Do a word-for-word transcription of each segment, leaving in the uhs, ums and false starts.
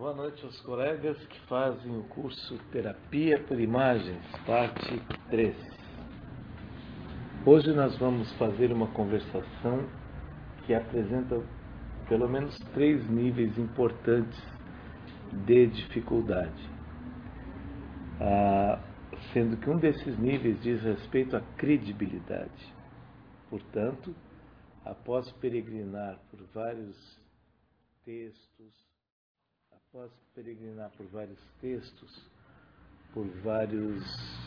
Boa noite aos colegas que fazem o curso Terapia por Imagens, parte três. Hoje nós vamos fazer uma conversação que apresenta pelo menos três níveis importantes de dificuldade, ah, sendo que um desses níveis diz respeito à credibilidade. Portanto, após peregrinar por vários textos, após peregrinar por vários textos, por vários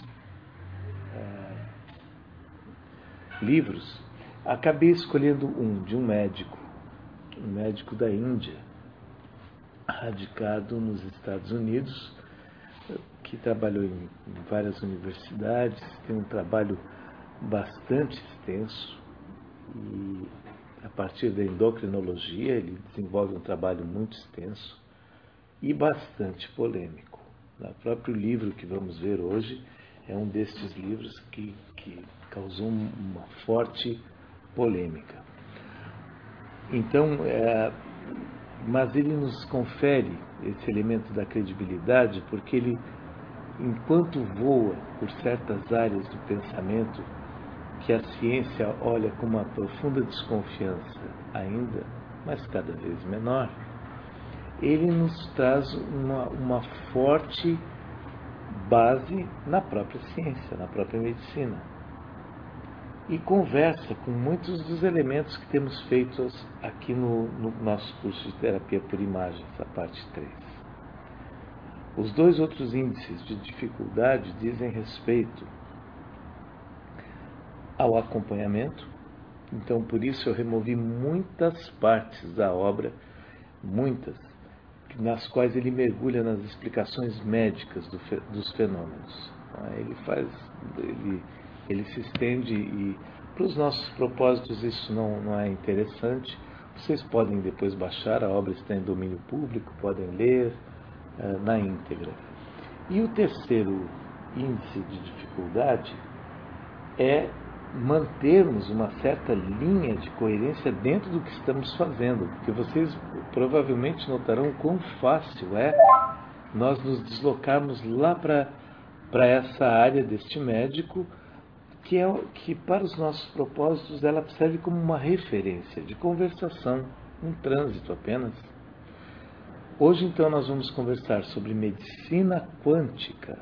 ah, livros, acabei escolhendo um de um médico, um médico da Índia, radicado nos Estados Unidos, que trabalhou em, em várias universidades, tem um trabalho bastante extenso e a partir da endocrinologia ele desenvolve um trabalho muito extenso e bastante polêmico. O próprio livro que vamos ver hoje é um destes livros que, que causou uma forte polêmica. Então, é, mas ele nos confere esse elemento da credibilidade porque ele, enquanto voa por certas áreas do pensamento que a ciência olha com uma profunda desconfiança ainda, mas cada vez menor, ele nos traz uma, uma forte base na própria ciência, na própria medicina. E conversa com muitos dos elementos que temos feitos aqui no, no nosso curso de Terapia por Imagens, a parte três. Os dois outros índices de dificuldade dizem respeito ao acompanhamento. Então, por isso eu removi muitas partes da obra, muitas, nas quais ele mergulha nas explicações médicas do, dos fenômenos. Ele faz, ele, ele se estende e, para os nossos propósitos, isso não, não é interessante. Vocês podem depois baixar, a obra está em domínio público, podem ler uh, na íntegra. E o terceiro índice de dificuldade é mantermos uma certa linha de coerência dentro do que estamos fazendo, porque vocês provavelmente notarão quão fácil é nós nos deslocarmos lá para para essa área deste médico, que, é, que para os nossos propósitos ela serve como uma referência de conversação, um trânsito apenas. Hoje então nós vamos conversar sobre medicina quântica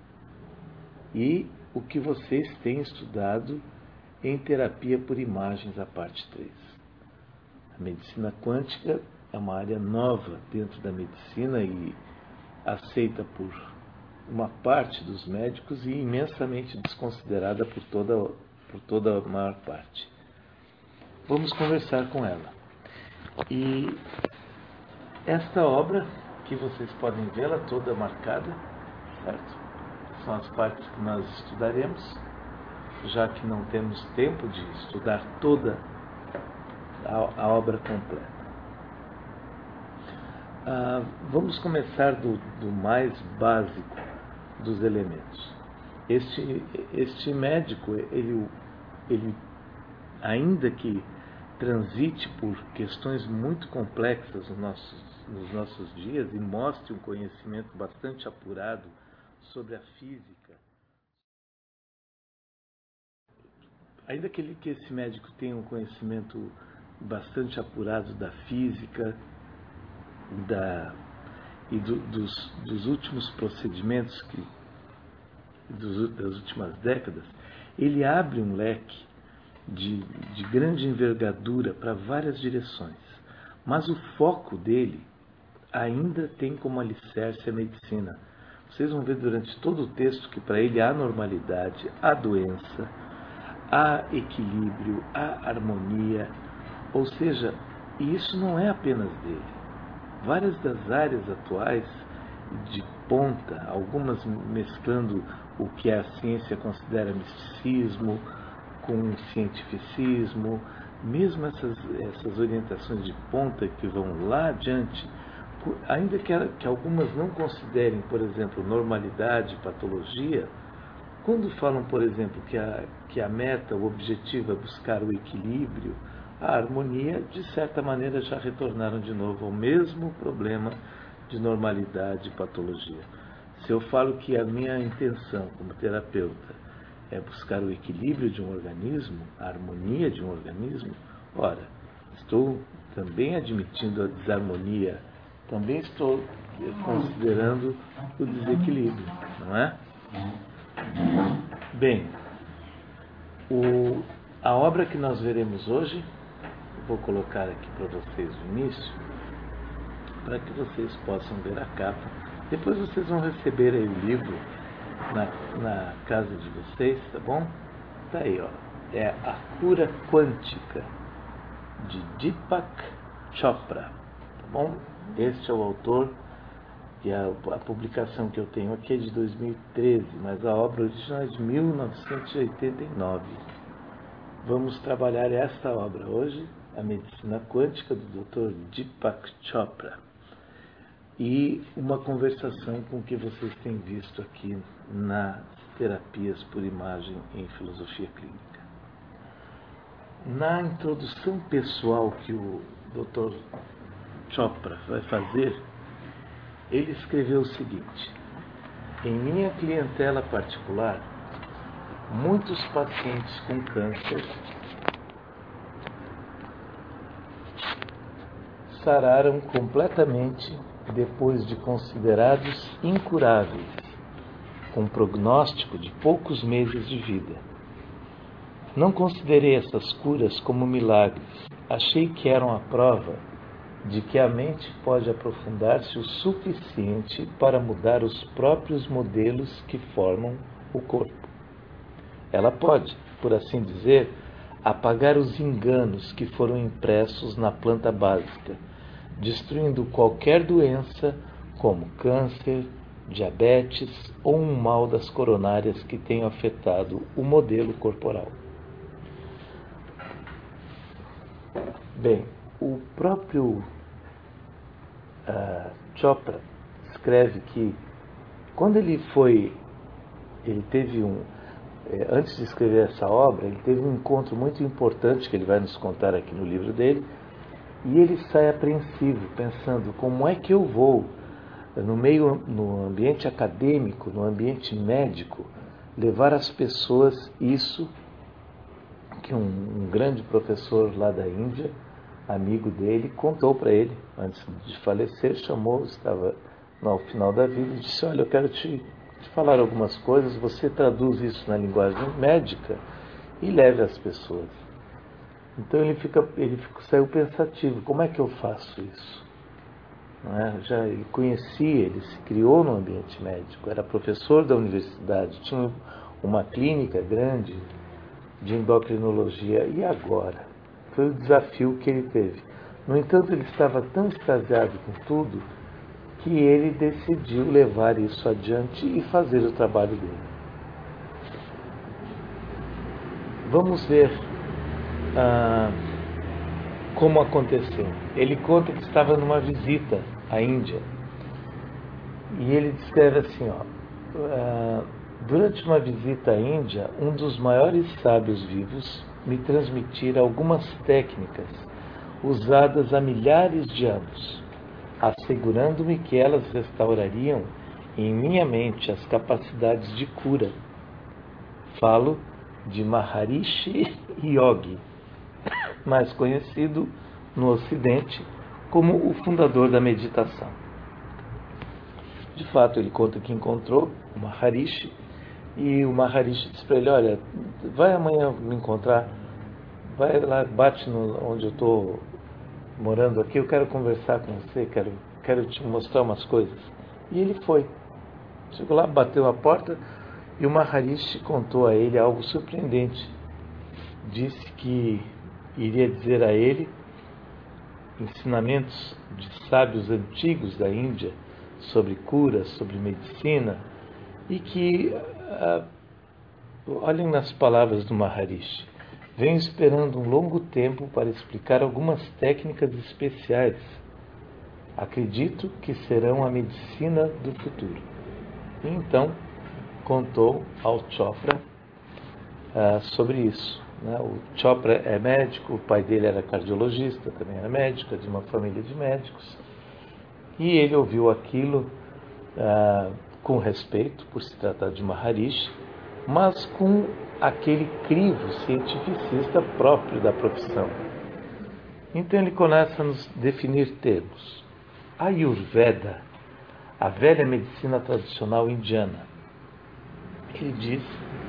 e o que vocês têm estudado em Terapia por Imagens, a parte três. A medicina quântica é uma área nova dentro da medicina e aceita por uma parte dos médicos e imensamente desconsiderada por toda, por toda a maior parte. Vamos conversar com ela. E esta obra, que vocês podem vê-la toda marcada, certo? São as partes que nós estudaremos, já que não temos tempo de estudar toda a, a obra completa. Ah, vamos começar do, do mais básico dos elementos. Este, este médico, ele, ele, ainda que transite por questões muito complexas nos nossos, nos nossos dias e mostre um conhecimento bastante apurado sobre a física, ainda que, ele, que esse médico tenha um conhecimento bastante apurado da física da, e do, dos, dos últimos procedimentos, que, dos, das últimas décadas, ele abre um leque de, de grande envergadura para várias direções. Mas o foco dele ainda tem como alicerce a medicina. Vocês vão ver durante todo o texto que para ele há normalidade, há doença, há equilíbrio, há harmonia, ou seja, e isso não é apenas dele. Várias das áreas atuais de ponta, algumas mesclando o que a ciência considera misticismo com o cientificismo, mesmo essas, essas orientações de ponta que vão lá adiante, ainda que, que algumas não considerem, por exemplo, normalidade, patologia, quando falam, por exemplo, que a, que a meta, o objetivo é buscar o equilíbrio, a harmonia, de certa maneira já retornaram de novo ao mesmo problema de normalidade e patologia. Se eu falo que a minha intenção como terapeuta é buscar o equilíbrio de um organismo, a harmonia de um organismo, ora, estou também admitindo a desarmonia, também estou considerando o desequilíbrio, não é? Bem, o, a obra que nós veremos hoje, vou colocar aqui para vocês no início, para que vocês possam ver a capa. Depois vocês vão receber aí o livro na, na casa de vocês, tá bom? Tá aí, ó. É A Cura Quântica, de Deepak Chopra, tá bom? Este é o autor, e a, a publicação que eu tenho aqui é de dois mil e treze, mas a obra original é de mil novecentos e oitenta e nove. Vamos trabalhar esta obra hoje, A Medicina Quântica, do doutor Deepak Chopra, e uma conversação com o que vocês têm visto aqui nas terapias por imagem em filosofia clínica. Na introdução pessoal que o doutor Chopra vai fazer, ele escreveu o seguinte: em minha clientela particular, muitos pacientes com câncer sararam completamente depois de considerados incuráveis, com prognóstico de poucos meses de vida. Não considerei essas curas como milagres, achei que eram a prova de que a mente pode aprofundar-se o suficiente para mudar os próprios modelos que formam o corpo. Ela pode, por assim dizer, apagar os enganos que foram impressos na planta básica, destruindo qualquer doença como câncer, diabetes ou um mal das coronárias que tenham afetado o modelo corporal. Bem, o próprio uh, Chopra escreve que quando ele foi, ele teve um, eh, antes de escrever essa obra, ele teve um encontro muito importante que ele vai nos contar aqui no livro dele, e ele sai apreensivo, pensando como é que eu vou, no meio, no ambiente acadêmico, no ambiente médico, levar às pessoas isso que um, um grande professor lá da Índia, amigo dele, contou para ele, antes de falecer, chamou, estava no final da vida, e disse: olha, eu quero te, te falar algumas coisas, você traduz isso na linguagem médica e leve às pessoas. Então ele, fica, ele fica, saiu pensativo, como é que eu faço isso? Não é? Já ele conhecia, ele se criou no ambiente médico, era professor da universidade, tinha uma clínica grande de endocrinologia, e agora? Foi o desafio que ele teve. No entanto, ele estava tão extasiado com tudo que ele decidiu levar isso adiante e fazer o trabalho dele. Vamos ver ah, como aconteceu. Ele conta que estava numa visita à Índia e ele descreve assim, ó, ah, durante uma visita à Índia, um dos maiores sábios vivos me transmitira algumas técnicas usadas há milhares de anos, assegurando-me que elas restaurariam em minha mente as capacidades de cura. Falo de Maharishi Yogi, mais conhecido no Ocidente como o fundador da meditação. De fato, ele conta que encontrou o Maharishi, e o Maharishi disse para ele: olha, vai amanhã me encontrar, vai lá, bate no, onde eu estou morando aqui, eu quero conversar com você, quero, quero te mostrar umas coisas. E ele foi. Chegou lá, bateu a porta, e o Maharishi contou a ele algo surpreendente. Disse que iria dizer a ele ensinamentos de sábios antigos da Índia sobre cura, sobre medicina, e que, ah, olhem nas palavras do Maharishi: venho esperando um longo tempo para explicar algumas técnicas especiais. Acredito que serão a medicina do futuro. E então contou ao Chopra ah, sobre isso. Né? O Chopra é médico, o pai dele era cardiologista, também era médico, é de uma família de médicos. E ele ouviu aquilo ah, com respeito, por se tratar de Maharishi, mas com aquele crivo cientificista próprio da profissão. Então ele começa a nos definir termos. Ayurveda, a velha medicina tradicional indiana. Ele diz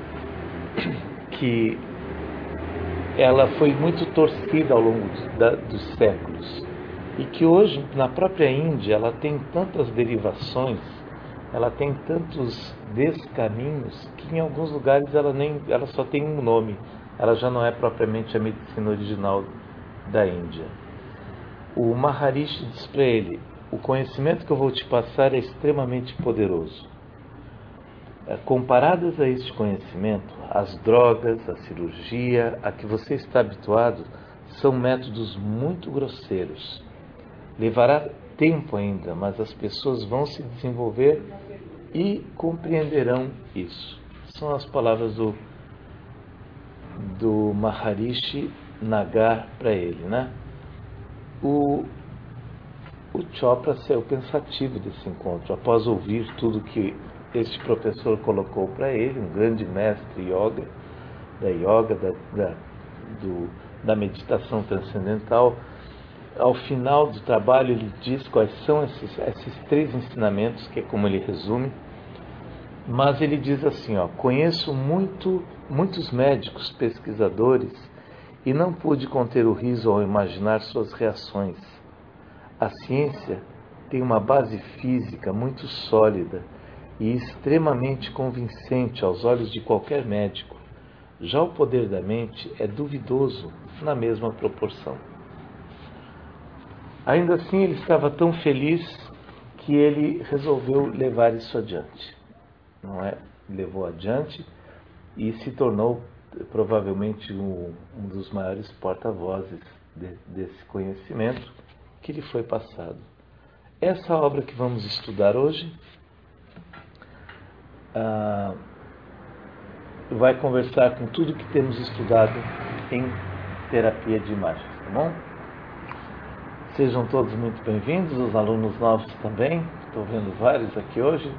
que ela foi muito torcida ao longo da, dos séculos e que hoje, na própria Índia, ela tem tantas derivações, ela tem tantos descaminhos, que em alguns lugares ela, nem, ela só tem um nome, ela já não é propriamente a medicina original da Índia. O Maharishi diz para ele: o conhecimento que eu vou te passar é extremamente poderoso. Comparadas a este conhecimento, as drogas, a cirurgia, a que você está habituado, são métodos muito grosseiros. Levará tempo ainda, mas as pessoas vão se desenvolver e compreenderão isso. São as palavras do, do Maharishi Nagar para ele, né? O, o Chopra saiu pensativo desse encontro, após ouvir tudo que este professor colocou para ele, um grande mestre yoga, da yoga, da, da, do, da meditação transcendental. Ao final do trabalho ele diz quais são esses, esses três ensinamentos, que é como ele resume, mas ele diz assim, ó: conheço muito, muitos médicos, pesquisadores, e não pude conter o riso ao imaginar suas reações. A ciência tem uma base física muito sólida e extremamente convincente aos olhos de qualquer médico. Já o poder da mente é duvidoso na mesma proporção. Ainda assim, ele estava tão feliz que ele resolveu levar isso adiante. Não é? Levou adiante e se tornou provavelmente um, um dos maiores porta-vozes de, desse conhecimento que lhe foi passado. Essa obra que vamos estudar hoje ah, vai conversar com tudo que temos estudado em terapia de imagens, tá bom? Sejam todos muito bem-vindos, os alunos novos também, estou vendo vários aqui hoje.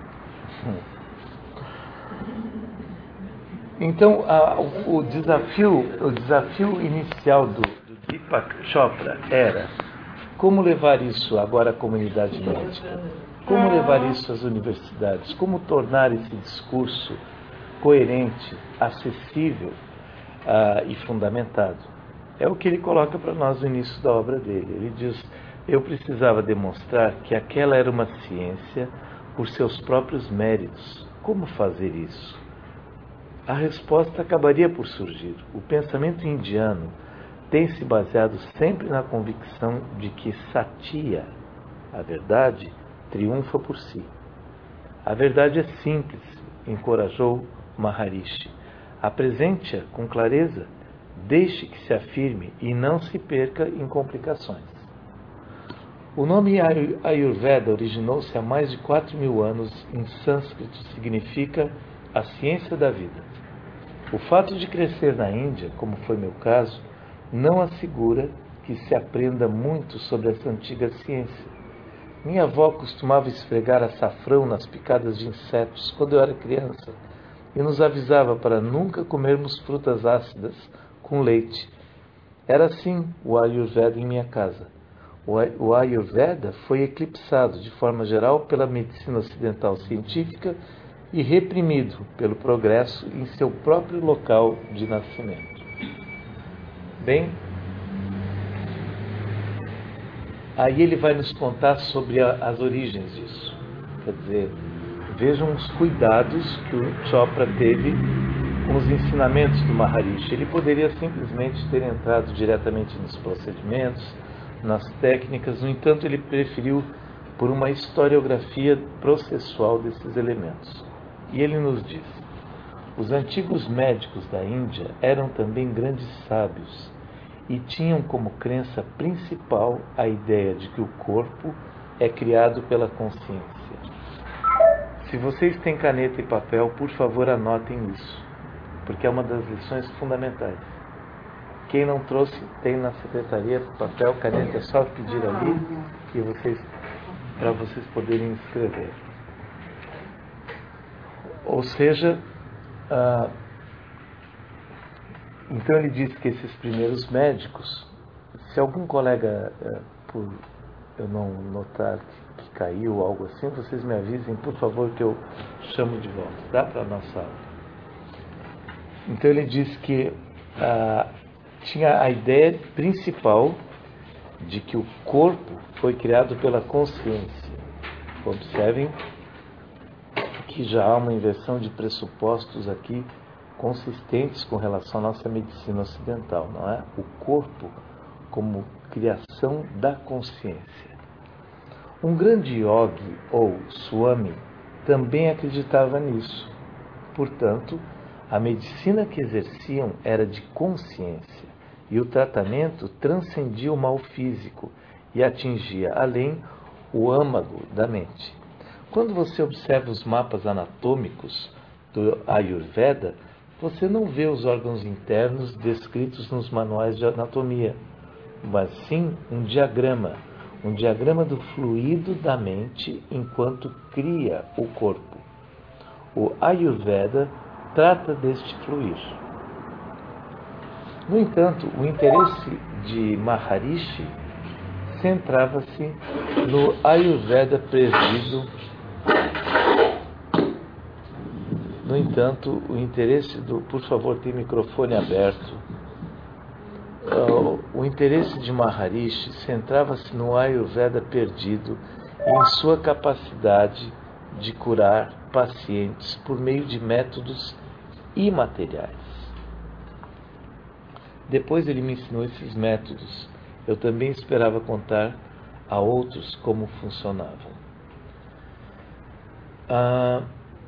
Então, a, o, o, desafio, o desafio inicial do, do Deepak Chopra era como levar isso agora à comunidade médica, como levar isso às universidades, como tornar esse discurso coerente, acessível uh, e fundamentado. É o que ele coloca para nós no início da obra dele. Ele diz: eu precisava demonstrar que aquela era uma ciência por seus próprios méritos. Como fazer isso? A resposta acabaria por surgir. O pensamento indiano tem se baseado sempre na convicção de que Satya, a verdade, triunfa por si. A verdade é simples, encorajou Maharishi. Apresente-a com clareza, deixe que se afirme e não se perca em complicações. O nome Ayurveda originou-se há mais de quatro mil anos. Em sânscrito significa a ciência da vida. O fato de crescer na Índia, como foi meu caso, não assegura que se aprenda muito sobre essa antiga ciência. Minha avó costumava esfregar açafrão nas picadas de insetos quando eu era criança e nos avisava para nunca comermos frutas ácidas com leite. Era assim o Ayurveda em minha casa. O Ayurveda foi eclipsado, de forma geral, pela medicina ocidental científica e reprimido pelo progresso em seu próprio local de nascimento. Bem, aí ele vai nos contar sobre a, as origens disso. Quer dizer, vejam os cuidados que o Chopra teve com os ensinamentos do Maharishi. Ele poderia simplesmente ter entrado diretamente nos procedimentos, nas técnicas, no entanto ele preferiu por uma historiografia processual desses elementos. E ele nos diz: os antigos médicos da Índia eram também grandes sábios e tinham como crença principal a ideia de que o corpo é criado pela consciência. Se vocês têm caneta e papel, por favor anotem isso, porque é uma das lições fundamentais. Quem não trouxe, tem na secretaria papel, caneta, é só pedir ali e vocês para vocês poderem escrever. Ou seja, ah, então ele disse que esses primeiros médicos, se algum colega, eh, por eu não notar que, que caiu ou algo assim, vocês me avisem, por favor, que eu chamo de volta, tá? Para a nossa aula. Então ele disse que ah, tinha a ideia principal de que o corpo foi criado pela consciência. Observem que já há uma inversão de pressupostos aqui consistentes com relação à nossa medicina ocidental, não é? O corpo como criação da consciência. Um grande yogi ou swami também acreditava nisso. Portanto, a medicina que exerciam era de consciência e o tratamento transcendia o mal físico e atingia além o âmago da mente. Quando você observa os mapas anatômicos do Ayurveda, você não vê os órgãos internos descritos nos manuais de anatomia, mas sim um diagrama, um diagrama do fluido da mente enquanto cria o corpo. O Ayurveda trata deste fluir. No entanto, o interesse de Maharishi centrava-se no Ayurveda presidido. No entanto, o interesse do... Por favor, tem microfone aberto. O interesse de Maharishi centrava-se no Ayurveda perdido e em sua capacidade de curar pacientes por meio de métodos imateriais. Depois ele me ensinou esses métodos. Eu também esperava contar a outros como funcionavam. Ah,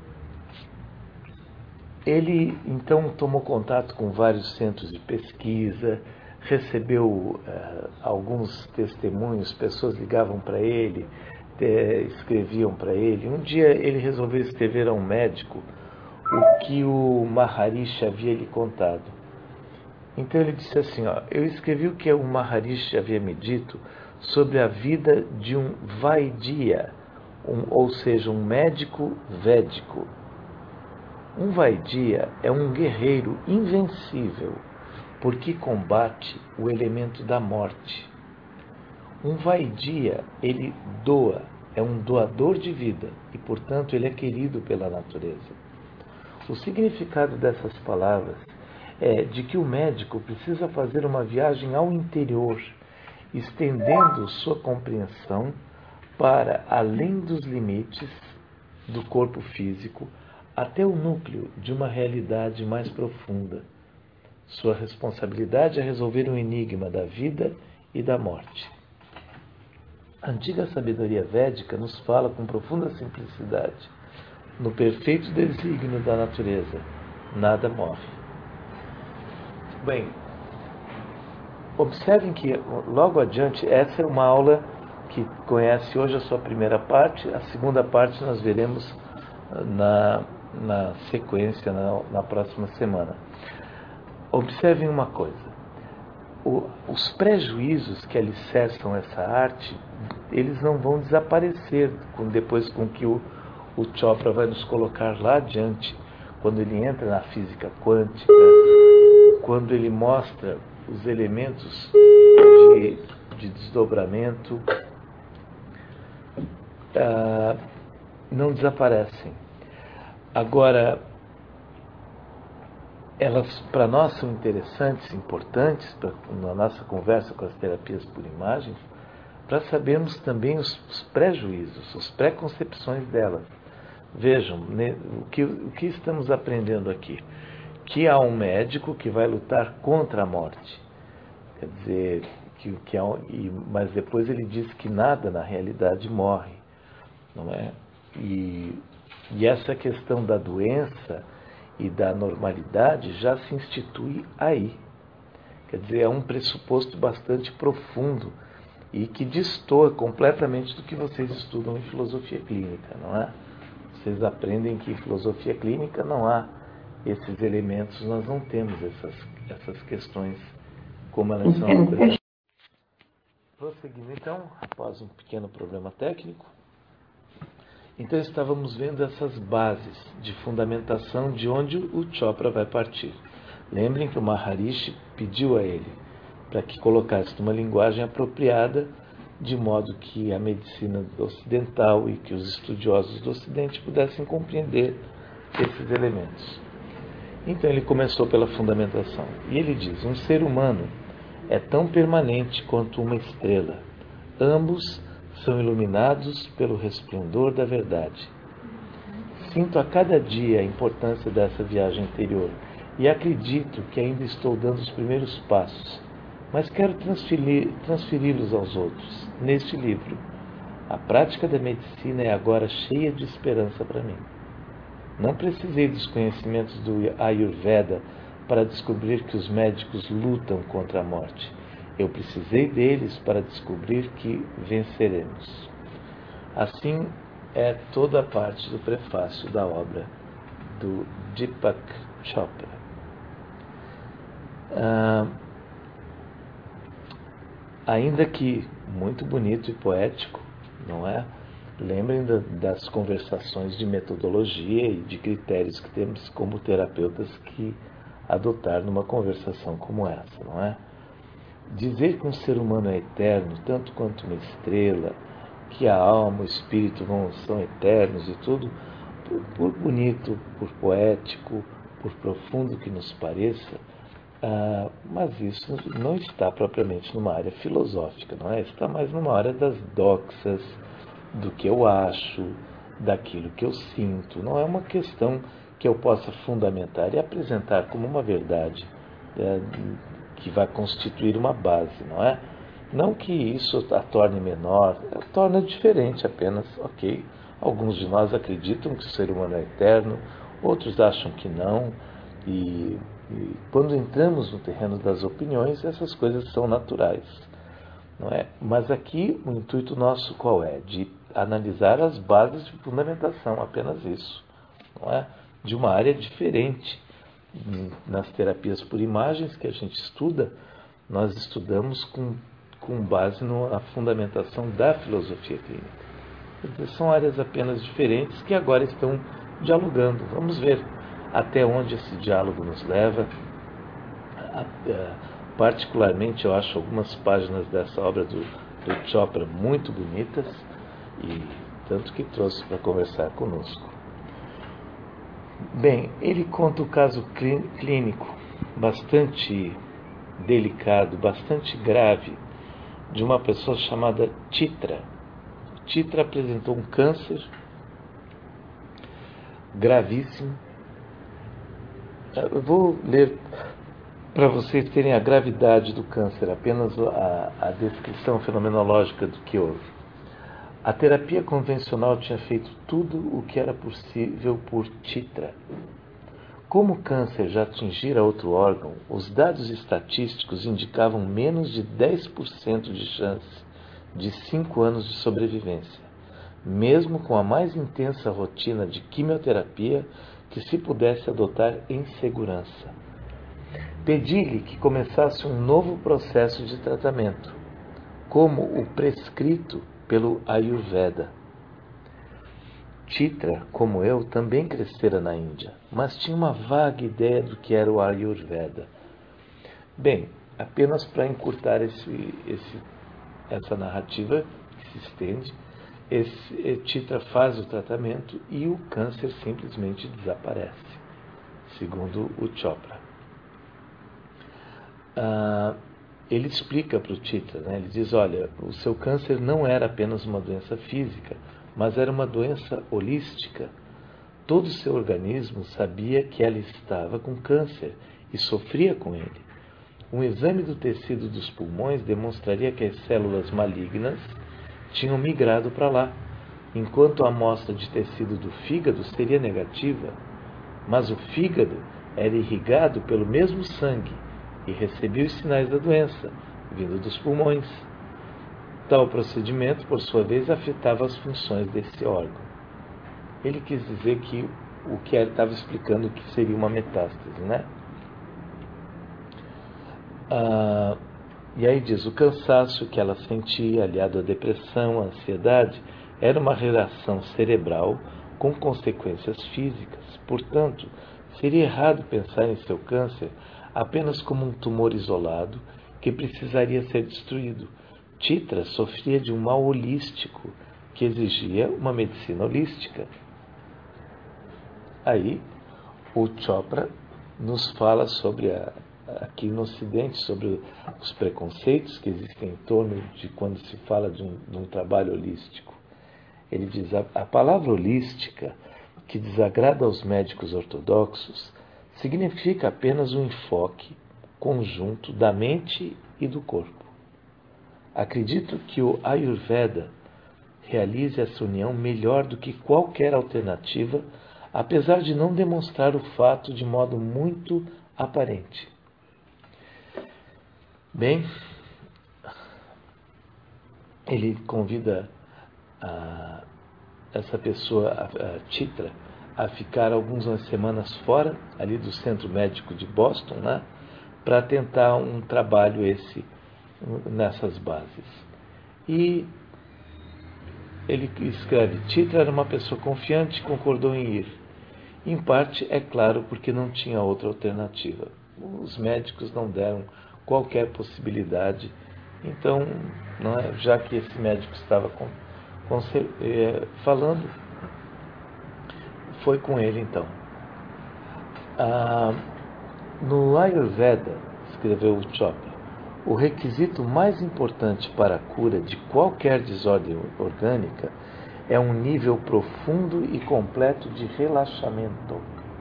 ele então tomou contato com vários centros de pesquisa, recebeu uh, alguns testemunhos, pessoas ligavam para ele, te, escreviam para ele. Um dia ele resolveu escrever a um médico o que o Maharishi havia lhe contado. Então ele disse assim, ó, eu escrevi o que o Maharishi havia me dito sobre a vida de um Vaidya, um, ou seja, um médico védico. Um Vaidya é um guerreiro invencível, porque combate o elemento da morte. Um Vaidya, ele doa, é um doador de vida e, portanto, ele é querido pela natureza. O significado dessas palavras é de que o médico precisa fazer uma viagem ao interior, estendendo sua compreensão para além dos limites do corpo físico, até o núcleo de uma realidade mais profunda. Sua responsabilidade é resolver o enigma da vida e da morte. A antiga sabedoria védica nos fala com profunda simplicidade. No perfeito desígnio da natureza, nada morre. Bem, observem que logo adiante, essa é uma aula que conhece hoje a sua primeira parte, a segunda parte nós veremos na, na sequência, na, na próxima semana. Observem uma coisa, o, os prejuízos que alicerçam essa arte, eles não vão desaparecer com, depois com que o, o Chopra vai nos colocar lá adiante, quando ele entra na física quântica, quando ele mostra os elementos de, de desdobramento, ah, não desaparecem. Agora, elas para nós são interessantes, importantes, pra, na nossa conversa com as terapias por imagens, para sabermos também os, os prejuízos, as preconcepções delas. Vejam, né, o, que, o que estamos aprendendo aqui? Que há um médico que vai lutar contra a morte. Quer dizer, que, que há, e, mas depois ele diz que nada na realidade morre, não é? E, e essa questão da doença e da normalidade já se institui aí. Quer dizer, é um pressuposto bastante profundo e que destoa completamente do que vocês estudam em filosofia clínica, não é? Vocês aprendem que em filosofia clínica não há esses elementos, nós não temos essas, essas questões como elas são apresentadas. Prosseguindo então, após um pequeno problema técnico, Então estávamos vendo essas bases de fundamentação de onde o Chopra vai partir. Lembrem que o Maharishi pediu a ele para que colocasse numa linguagem apropriada, de modo que a medicina ocidental e que os estudiosos do Ocidente pudessem compreender esses elementos. Então ele começou pela fundamentação. E ele diz: um ser humano é tão permanente quanto uma estrela. Ambos são iluminados pelo resplendor da verdade. Sinto a cada dia a importância dessa viagem interior e acredito que ainda estou dando os primeiros passos, mas quero transferir, transferi-los aos outros. Neste livro, a prática da medicina é agora cheia de esperança para mim. Não precisei dos conhecimentos do Ayurveda para descobrir que os médicos lutam contra a morte. Eu precisei deles para descobrir que venceremos. Assim é toda a parte do prefácio da obra do Deepak Chopra. Ah, ainda que muito bonito e poético, não é? Lembrem da, das conversações de metodologia e de critérios que temos como terapeutas que adotar numa conversação como essa, não é? Dizer que um ser humano é eterno, tanto quanto uma estrela, que a alma, o espírito vão, são eternos e tudo, por, por bonito, por poético, por profundo que nos pareça, ah, mas isso não está propriamente numa área filosófica, não é? Está mais numa área das doxas, do que eu acho, daquilo que eu sinto. Não é uma questão que eu possa fundamentar e apresentar como uma verdade é, que vai constituir uma base, não é? Não que isso a torne menor, a torna diferente apenas, ok? Alguns de nós acreditam que o ser humano é eterno, outros acham que não, e, e quando entramos no terreno das opiniões, essas coisas são naturais, não é? Mas aqui o intuito nosso qual é? De analisar as bases de fundamentação, apenas isso, não é? De uma área diferente. Nas terapias por imagens que a gente estuda, nós estudamos com, com base na fundamentação da filosofia clínica. Quer dizer, são áreas apenas diferentes que agora estão dialogando. Vamos ver até onde esse diálogo nos leva. Particularmente, eu acho algumas páginas dessa obra do, do Chopra muito bonitas, e tanto que trouxe para conversar conosco. Bem, ele conta o caso clínico bastante delicado, bastante grave, de uma pessoa chamada Chitra. Chitra apresentou um câncer gravíssimo. Eu vou ler para vocês terem a gravidade do câncer, apenas a, a descrição fenomenológica do que houve. A terapia convencional tinha feito tudo o que era possível por Chitra. Como o câncer já atingira outro órgão, os dados estatísticos indicavam menos de dez por cento de chance de cinco anos de sobrevivência, mesmo com a mais intensa rotina de quimioterapia que se pudesse adotar em segurança. Pedi-lhe que começasse um novo processo de tratamento, como o prescrito pelo Ayurveda. Chitra, como eu, também crescera na Índia, mas tinha uma vaga ideia do que era o Ayurveda. Bem, apenas para encurtar esse, esse, essa narrativa que se estende, esse, Chitra faz o tratamento e o câncer simplesmente desaparece, segundo o Chopra. Ah, ele explica para o Chitra, né? Ele diz, olha, o seu câncer não era apenas uma doença física, mas era uma doença holística. Todo o seu organismo sabia que ela estava com câncer e sofria com ele. Um exame do tecido dos pulmões demonstraria que as células malignas tinham migrado para lá, enquanto a amostra de tecido do fígado seria negativa. Mas o fígado era irrigado pelo mesmo sangue e recebia os sinais da doença, vindo dos pulmões. Tal procedimento, por sua vez, afetava as funções desse órgão. Ele quis dizer que o que ele estava explicando que seria uma metástase, né? Ah, e aí diz, o cansaço que ela sentia, aliado à depressão, à ansiedade, Era uma reação cerebral com consequências físicas. Portanto, seria errado pensar em seu câncer apenas como um tumor isolado que precisaria ser destruído. Chitra sofria de um mal holístico que exigia uma medicina holística. Aí, o Chopra nos fala sobre, a, aqui no Ocidente, sobre os preconceitos que existem em torno de quando se fala de um, de um trabalho holístico. Ele diz, a, a palavra holística, que desagrada aos médicos ortodoxos, significa apenas um enfoque conjunto da mente e do corpo. Acredito que o Ayurveda realize essa união melhor do que qualquer alternativa, apesar de não demonstrar o fato de modo muito aparente. Bem, ele convida a, essa pessoa, a, a Chitra, a ficar algumas semanas fora, ali do Centro Médico de Boston, né, para tentar um trabalho esse nessas bases. E ele escreve, Chitra era uma pessoa confiante e concordou em ir. Em parte, é claro, porque não tinha outra alternativa. Os médicos não deram qualquer possibilidade. Então, não é, já que esse médico estava com, com, é, falando, foi com ele então. Ah, no Ayurveda, escreveu o Chopra, o requisito mais importante para a cura de qualquer desordem orgânica é um nível profundo e completo de relaxamento.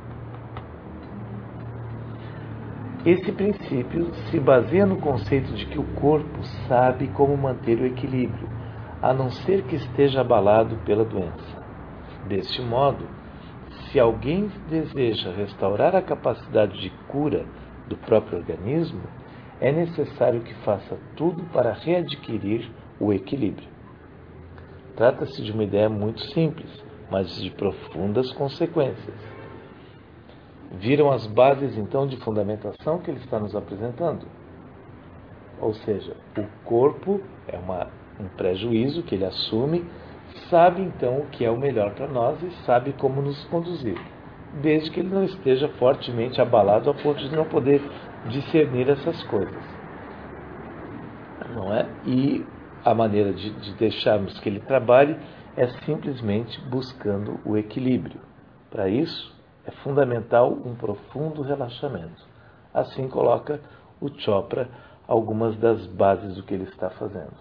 Esse princípio se baseia no conceito de que o corpo sabe como manter o equilíbrio, a não ser que esteja abalado pela doença. Deste modo, se alguém deseja restaurar a capacidade de cura do próprio organismo, é necessário que faça tudo para readquirir o equilíbrio. Trata-se de uma ideia muito simples, mas de profundas consequências. Viram as bases, então, de fundamentação que ele está nos apresentando? Ou seja, o corpo é uma, um prejuízo que ele assume, sabe, então, o que é o melhor para nós e sabe como nos conduzir, desde que ele não esteja fortemente abalado a ponto de não poder discernir essas coisas. Não é? E a maneira de, de deixarmos que ele trabalhe é simplesmente buscando o equilíbrio. Para isso, é fundamental um profundo relaxamento. Assim coloca o Chopra algumas das bases do que ele está fazendo.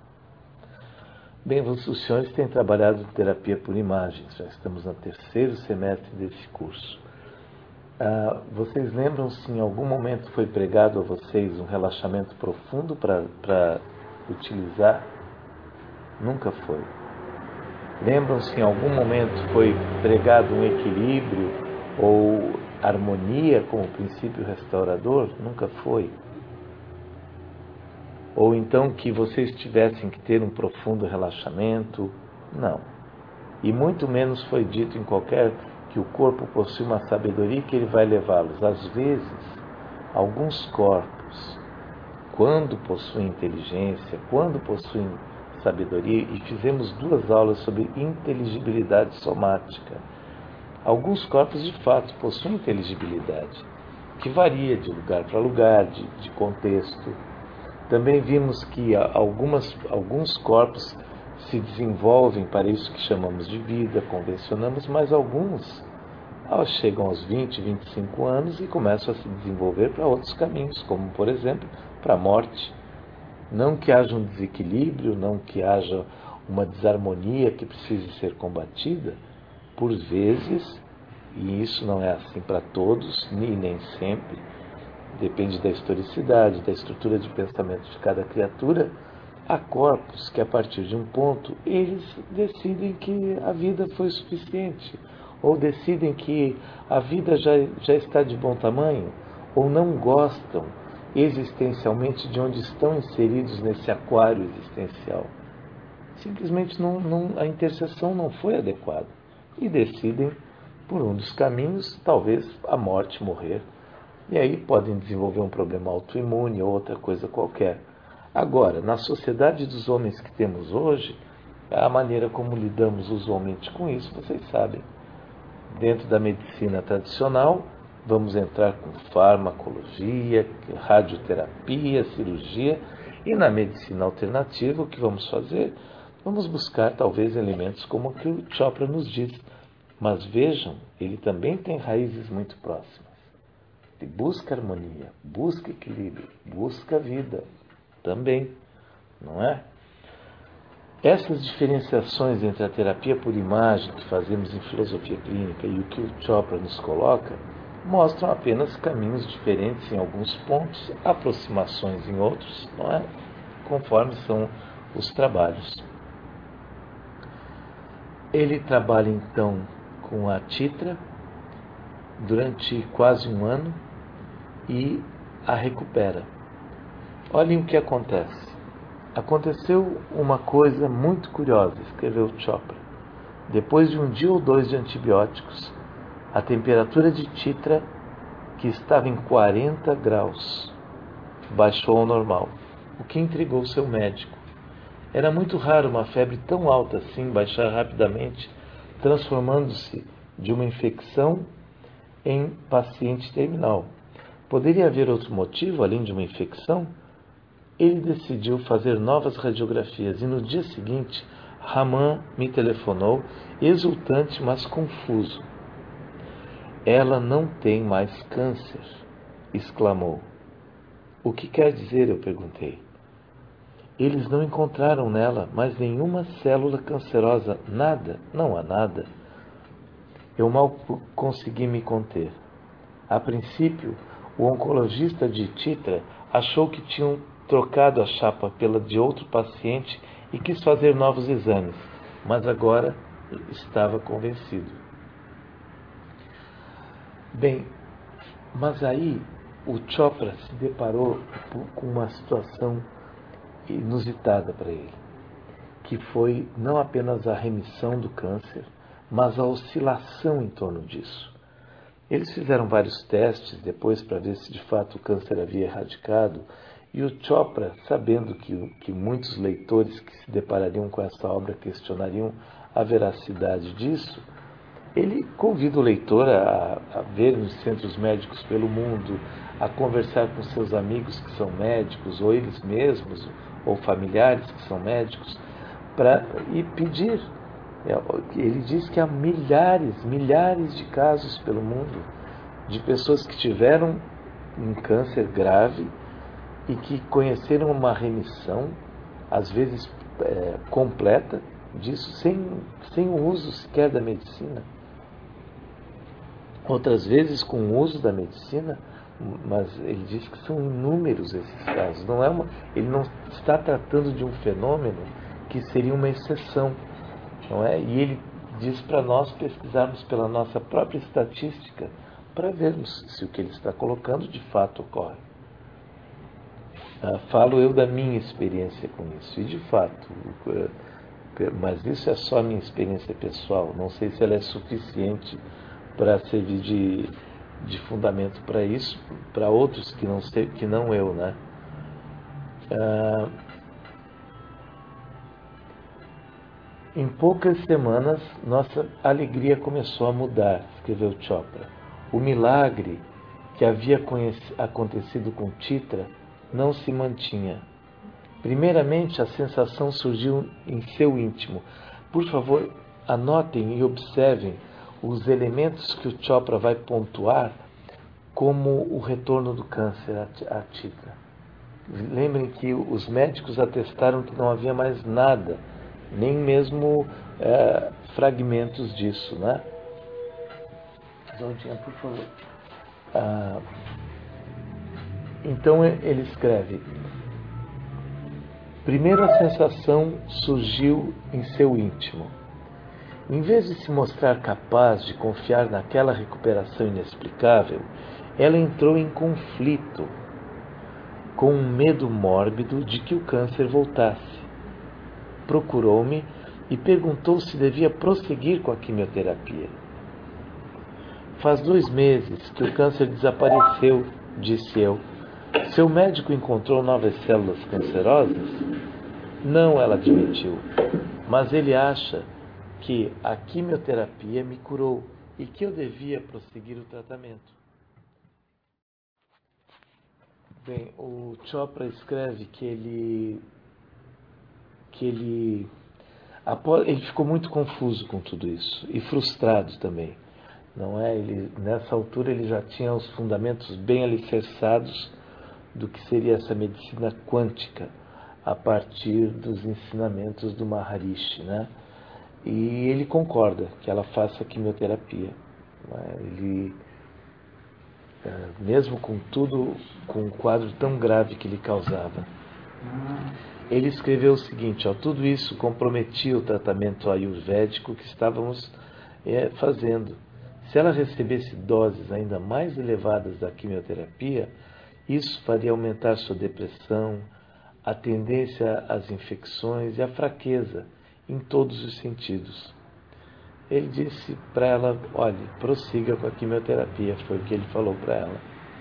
Bem, os senhores têm trabalhado em terapia por imagens, já estamos no terceiro semestre desse curso. Ah, vocês lembram se em algum momento foi pregado a vocês um relaxamento profundo para utilizar? Nunca foi. Lembram se em algum momento foi pregado um equilíbrio ou harmonia como princípio restaurador? Nunca foi. Ou então que vocês tivessem que ter um profundo relaxamento? Não. E muito menos foi dito em qualquer que o corpo possui uma sabedoria que ele vai levá-los. Às vezes, alguns corpos, quando possuem inteligência, quando possuem sabedoria, e fizemos duas aulas sobre inteligibilidade somática. Alguns corpos, de fato, possuem inteligibilidade, que varia de lugar para lugar, de, de contexto. Também vimos que algumas, alguns corpos se desenvolvem para isso que chamamos de vida, convencionamos, mas alguns chegam aos vinte, vinte e cinco anos e começam a se desenvolver para outros caminhos, como, por exemplo, para a morte. Não que haja um desequilíbrio, não que haja uma desarmonia que precise ser combatida, por vezes, e isso não é assim para todos, nem, nem sempre, depende da historicidade, da estrutura de pensamento de cada criatura, há corpos que, a partir de um ponto, eles decidem que a vida foi suficiente, ou decidem que a vida já, já está de bom tamanho, ou não gostam existencialmente de onde estão inseridos nesse aquário existencial. Simplesmente não, não, a interseção não foi adequada e decidem por um dos caminhos, talvez a morte, morrer. E aí podem desenvolver um problema autoimune ou outra coisa qualquer. Agora, na sociedade dos homens que temos hoje, A maneira como lidamos usualmente com isso, vocês sabem. Dentro da medicina tradicional, vamos entrar com farmacologia, radioterapia, cirurgia, e na medicina alternativa, o que vamos fazer? Vamos buscar talvez elementos como o que o Chopra nos diz. Mas vejam, ele também tem raízes muito próximas. Ele busca harmonia, busca equilíbrio, busca vida também, não é? Essas diferenciações entre a terapia por imagem que fazemos em filosofia clínica e o que o Chopra nos coloca mostram apenas caminhos diferentes em alguns pontos, aproximações em outros, não é? Conforme são os trabalhos. Ele trabalha então com a Chitra durante quase um ano e a recupera. Olhem o que acontece. Aconteceu uma coisa muito curiosa, escreveu Chopra. Depois de um dia ou dois de antibióticos, a temperatura de Chitra, que estava em quarenta graus, baixou ao normal, o que intrigou seu médico. Era muito raro uma febre tão alta assim baixar rapidamente, transformando-se de uma infecção em paciente terminal. Poderia haver outro motivo além de uma infecção? Ele decidiu fazer novas radiografias e no dia seguinte, Raman me telefonou, exultante, mas confuso. Ela não tem mais câncer, exclamou. O que quer dizer? Eu perguntei. Eles não encontraram nela mais nenhuma célula cancerosa, nada, não há nada. Eu mal consegui me conter. A princípio, o oncologista de Chitra achou que tinham trocado a chapa pela de outro paciente e quis fazer novos exames, mas agora estava convencido. Bem, mas aí o Chopra se deparou com uma situação inusitada para ele, que foi não apenas a remissão do câncer, mas a oscilação em torno disso. Eles fizeram vários testes depois para ver se de fato o câncer havia erradicado, e o Chopra, sabendo que, que muitos leitores que se deparariam com essa obra questionariam a veracidade disso, ele convida o leitor a, a ver nos centros médicos pelo mundo, a conversar com seus amigos que são médicos, ou eles mesmos, ou familiares que são médicos, pra, e pedir. Ele diz que há milhares, milhares de casos pelo mundo de pessoas que tiveram um câncer grave e que conheceram uma remissão, às vezes é, completa, disso sem, sem o uso sequer da medicina. Outras vezes com o uso da medicina, mas ele diz que são inúmeros esses casos. Não é uma, ele não está tratando de um fenômeno que seria uma exceção, não é? E ele diz para nós pesquisarmos pela nossa própria estatística para vermos se o que ele está colocando de fato ocorre. Ah, falo eu da minha experiência com isso, e de fato, mas isso é só a minha experiência pessoal, não sei se ela é suficiente para servir de, de fundamento para isso, para outros que não, sei, que não eu, né? Ah, em poucas semanas, nossa alegria começou a mudar, escreveu Chopra. O milagre que havia acontecido com Chitra não se mantinha. Primeiramente, a sensação surgiu em seu íntimo. Por favor, anotem e observem os elementos que o Chopra vai pontuar como o retorno do câncer à Chitra. Lembrem que os médicos atestaram que não havia mais nada, nem mesmo é, fragmentos disso, né? Zaldinha, por favor. Ah, então ele escreve: primeiro a sensação surgiu em seu íntimo. Em vez de se mostrar capaz de confiar naquela recuperação inexplicável, ela entrou em conflito com um medo mórbido de que o câncer voltasse. Procurou-me e perguntou se devia prosseguir com a quimioterapia. Faz dois meses que o câncer desapareceu, disse eu. Seu médico encontrou novas células cancerosas? Não, ela admitiu. mas ele acha que a quimioterapia me curou e que eu devia prosseguir o tratamento. Bem, o Chopra escreve que ele que ele ele ficou muito confuso com tudo isso e frustrado também. Não é? Ele, nessa altura ele já tinha os fundamentos bem alicerçados do que seria essa medicina quântica a partir dos ensinamentos do Maharishi, né? E ele concorda que ela faça quimioterapia. Ele, mesmo com tudo, com um quadro tão grave que lhe causava, ele escreveu o seguinte: ó, tudo isso comprometia o tratamento ayurvédico que estávamos é, fazendo. Se ela recebesse doses ainda mais elevadas da quimioterapia, isso faria aumentar sua depressão, a tendência às infecções e a fraqueza em todos os sentidos. Ele disse para ela: olhe, prossiga com a quimioterapia, foi o que ele falou para ela.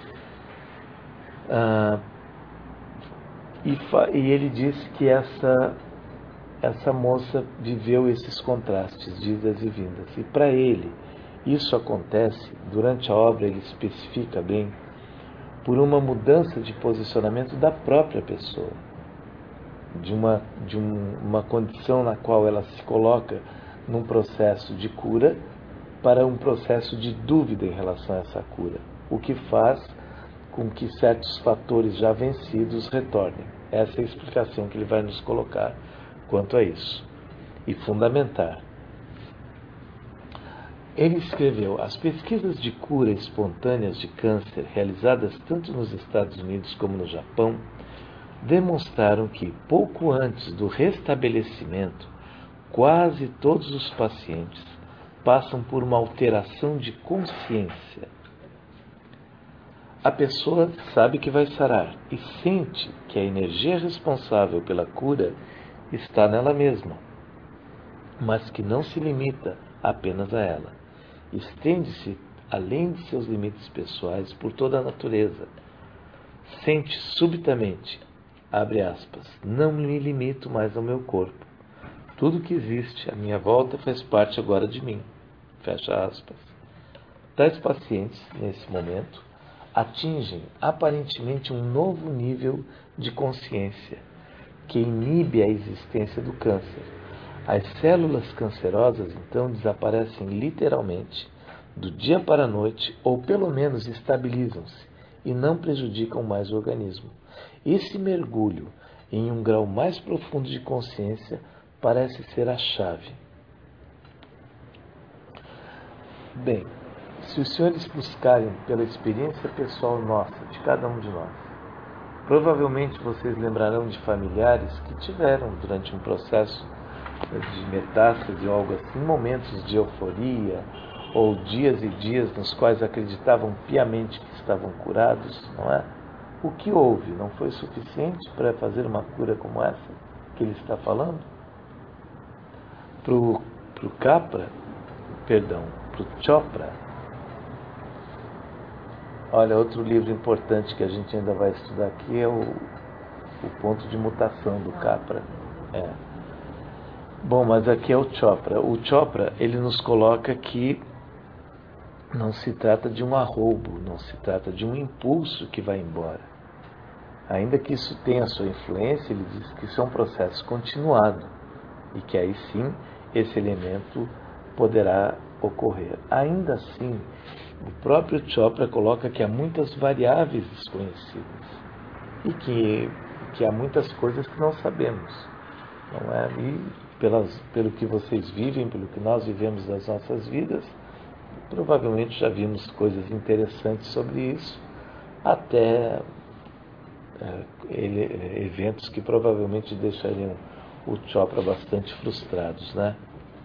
Ah, e, e ele disse que essa, essa moça viveu esses contrastes de idas e vindas. E para ele, isso acontece, durante a obra ele especifica bem, por uma mudança de posicionamento da própria pessoa, de uma, de um, uma condição na qual ela se coloca num processo de cura para um processo de dúvida em relação a essa cura, o que faz com que certos fatores já vencidos retornem. Essa é a explicação que ele vai nos colocar quanto a isso e fundamentar. Ele escreveu: as pesquisas de cura espontâneas de câncer realizadas tanto nos Estados Unidos como no Japão demonstraram que, pouco antes do restabelecimento, quase todos os pacientes passam por uma alteração de consciência. A pessoa sabe que vai sarar e sente que a energia responsável pela cura está nela mesma, mas que não se limita apenas a ela. Estende-se além de seus limites pessoais por toda a natureza. Sente subitamente, abre aspas, não me limito mais ao meu corpo. Tudo que existe à minha volta faz parte agora de mim. Fecha aspas. Tais pacientes, nesse momento, atingem aparentemente um novo nível de consciência que inibe a existência do câncer. As células cancerosas, então, desaparecem literalmente do dia para a noite, ou pelo menos estabilizam-se e não prejudicam mais o organismo. Esse mergulho em um grau mais profundo de consciência parece ser a chave. Bem, se os senhores buscarem pela experiência pessoal nossa, de cada um de nós, provavelmente vocês lembrarão de familiares que tiveram, durante um processo de metástase ou algo assim, momentos de euforia, ou dias e dias nos quais acreditavam piamente que estavam curados, não é? O que houve não foi suficiente para fazer uma cura como essa que ele está falando? Para o Capra, perdão, para o Chopra, olha, outro livro importante que a gente ainda vai estudar aqui é o, o Ponto de Mutação do Capra. É. Bom, mas aqui é o Chopra. O Chopra, ele nos coloca que não se trata de um arroubo, não se trata de um impulso que vai embora. Ainda que isso tenha a sua influência, ele diz que isso é um processo continuado e que aí sim esse elemento poderá ocorrer. Ainda assim, o próprio Chopra coloca que há muitas variáveis desconhecidas e que, que há muitas coisas que não sabemos. Não é? E pelas, pelo que vocês vivem, pelo que nós vivemos das nossas vidas, provavelmente já vimos coisas interessantes sobre isso, até é, ele, eventos que provavelmente deixariam o Chopra bastante frustrados, né?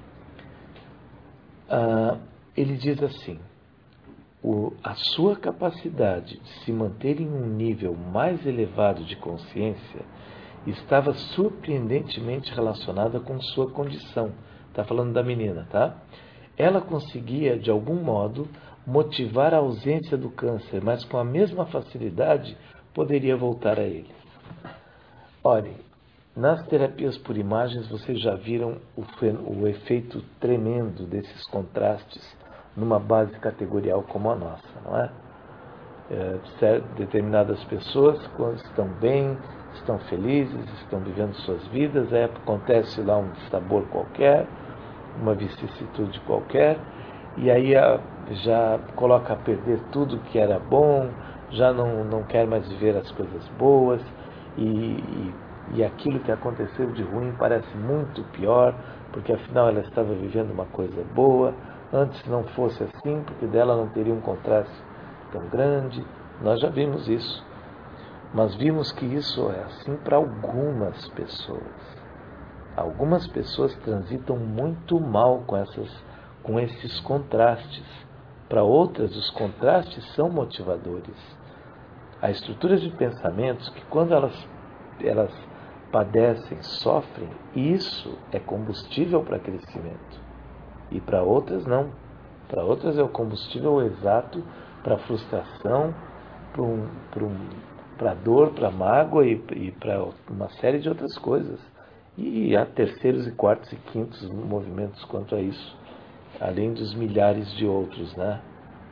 Ah, ele diz assim: o, a sua capacidade de se manter em um nível mais elevado de consciência estava surpreendentemente relacionada com sua condição. Está falando da menina, tá? Ela conseguia, de algum modo, motivar a ausência do câncer, mas com a mesma facilidade poderia voltar a ele. Olhem, Nas terapias por imagens, vocês já viram o, o efeito tremendo desses contrastes numa base categorial como a nossa, não é? É, determinadas pessoas, quando estão bem, estão felizes, estão vivendo suas vidas, aí acontece lá um sabor qualquer, uma vicissitude qualquer, e aí a, já coloca a perder tudo que era bom, já não, não quer mais viver as coisas boas, e, e, e aquilo que aconteceu de ruim parece muito pior, porque afinal ela estava vivendo uma coisa boa, antes não fosse assim, porque dela não teria um contraste tão grande. Nós já vimos isso, mas vimos que isso é assim para algumas pessoas. Algumas pessoas transitam muito mal com, essas, com esses contrastes. Para outras, os contrastes são motivadores. Há estruturas de pensamentos que, quando elas, elas padecem, sofrem, isso é combustível para crescimento. E para outras, não. Para outras é o combustível exato para frustração, para um, para um, para dor, para mágoa e, e para uma série de outras coisas. E há terceiros e quartos e quintos movimentos quanto a isso, além dos milhares de outros, né?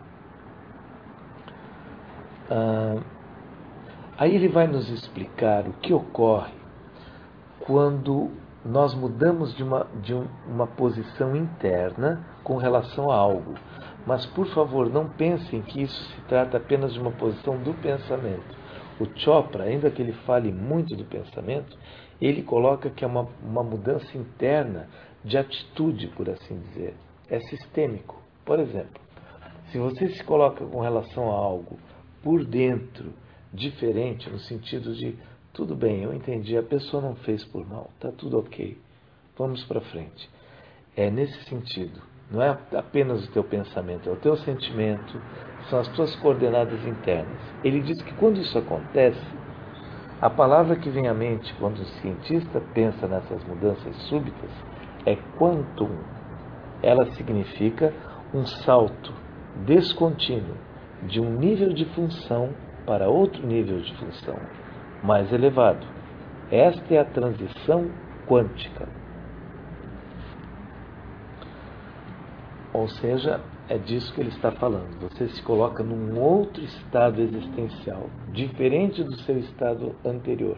Ah, aí ele vai nos explicar o que ocorre quando nós mudamos de uma, de um, uma posição interna com relação a algo. Mas, por favor, não pensem que isso se trata apenas de uma posição do pensamento. O Chopra, ainda que ele fale muito do pensamento, ele coloca que é uma, uma mudança interna de atitude, por assim dizer. É sistêmico. Por exemplo, se você se coloca com relação a algo por dentro, diferente, no sentido de, tudo bem, eu entendi, a pessoa não fez por mal, está tudo ok, vamos para frente. É nesse sentido. Não é apenas o teu pensamento, é o teu sentimento, são as tuas coordenadas internas. Ele diz que quando isso acontece, a palavra que vem à mente quando o cientista pensa nessas mudanças súbitas é quantum. Ela significa um salto descontínuo de um nível de função para outro nível de função mais elevado. Esta é a transição quântica. Ou seja, é disso que ele está falando. Você se coloca num outro estado existencial, diferente do seu estado anterior.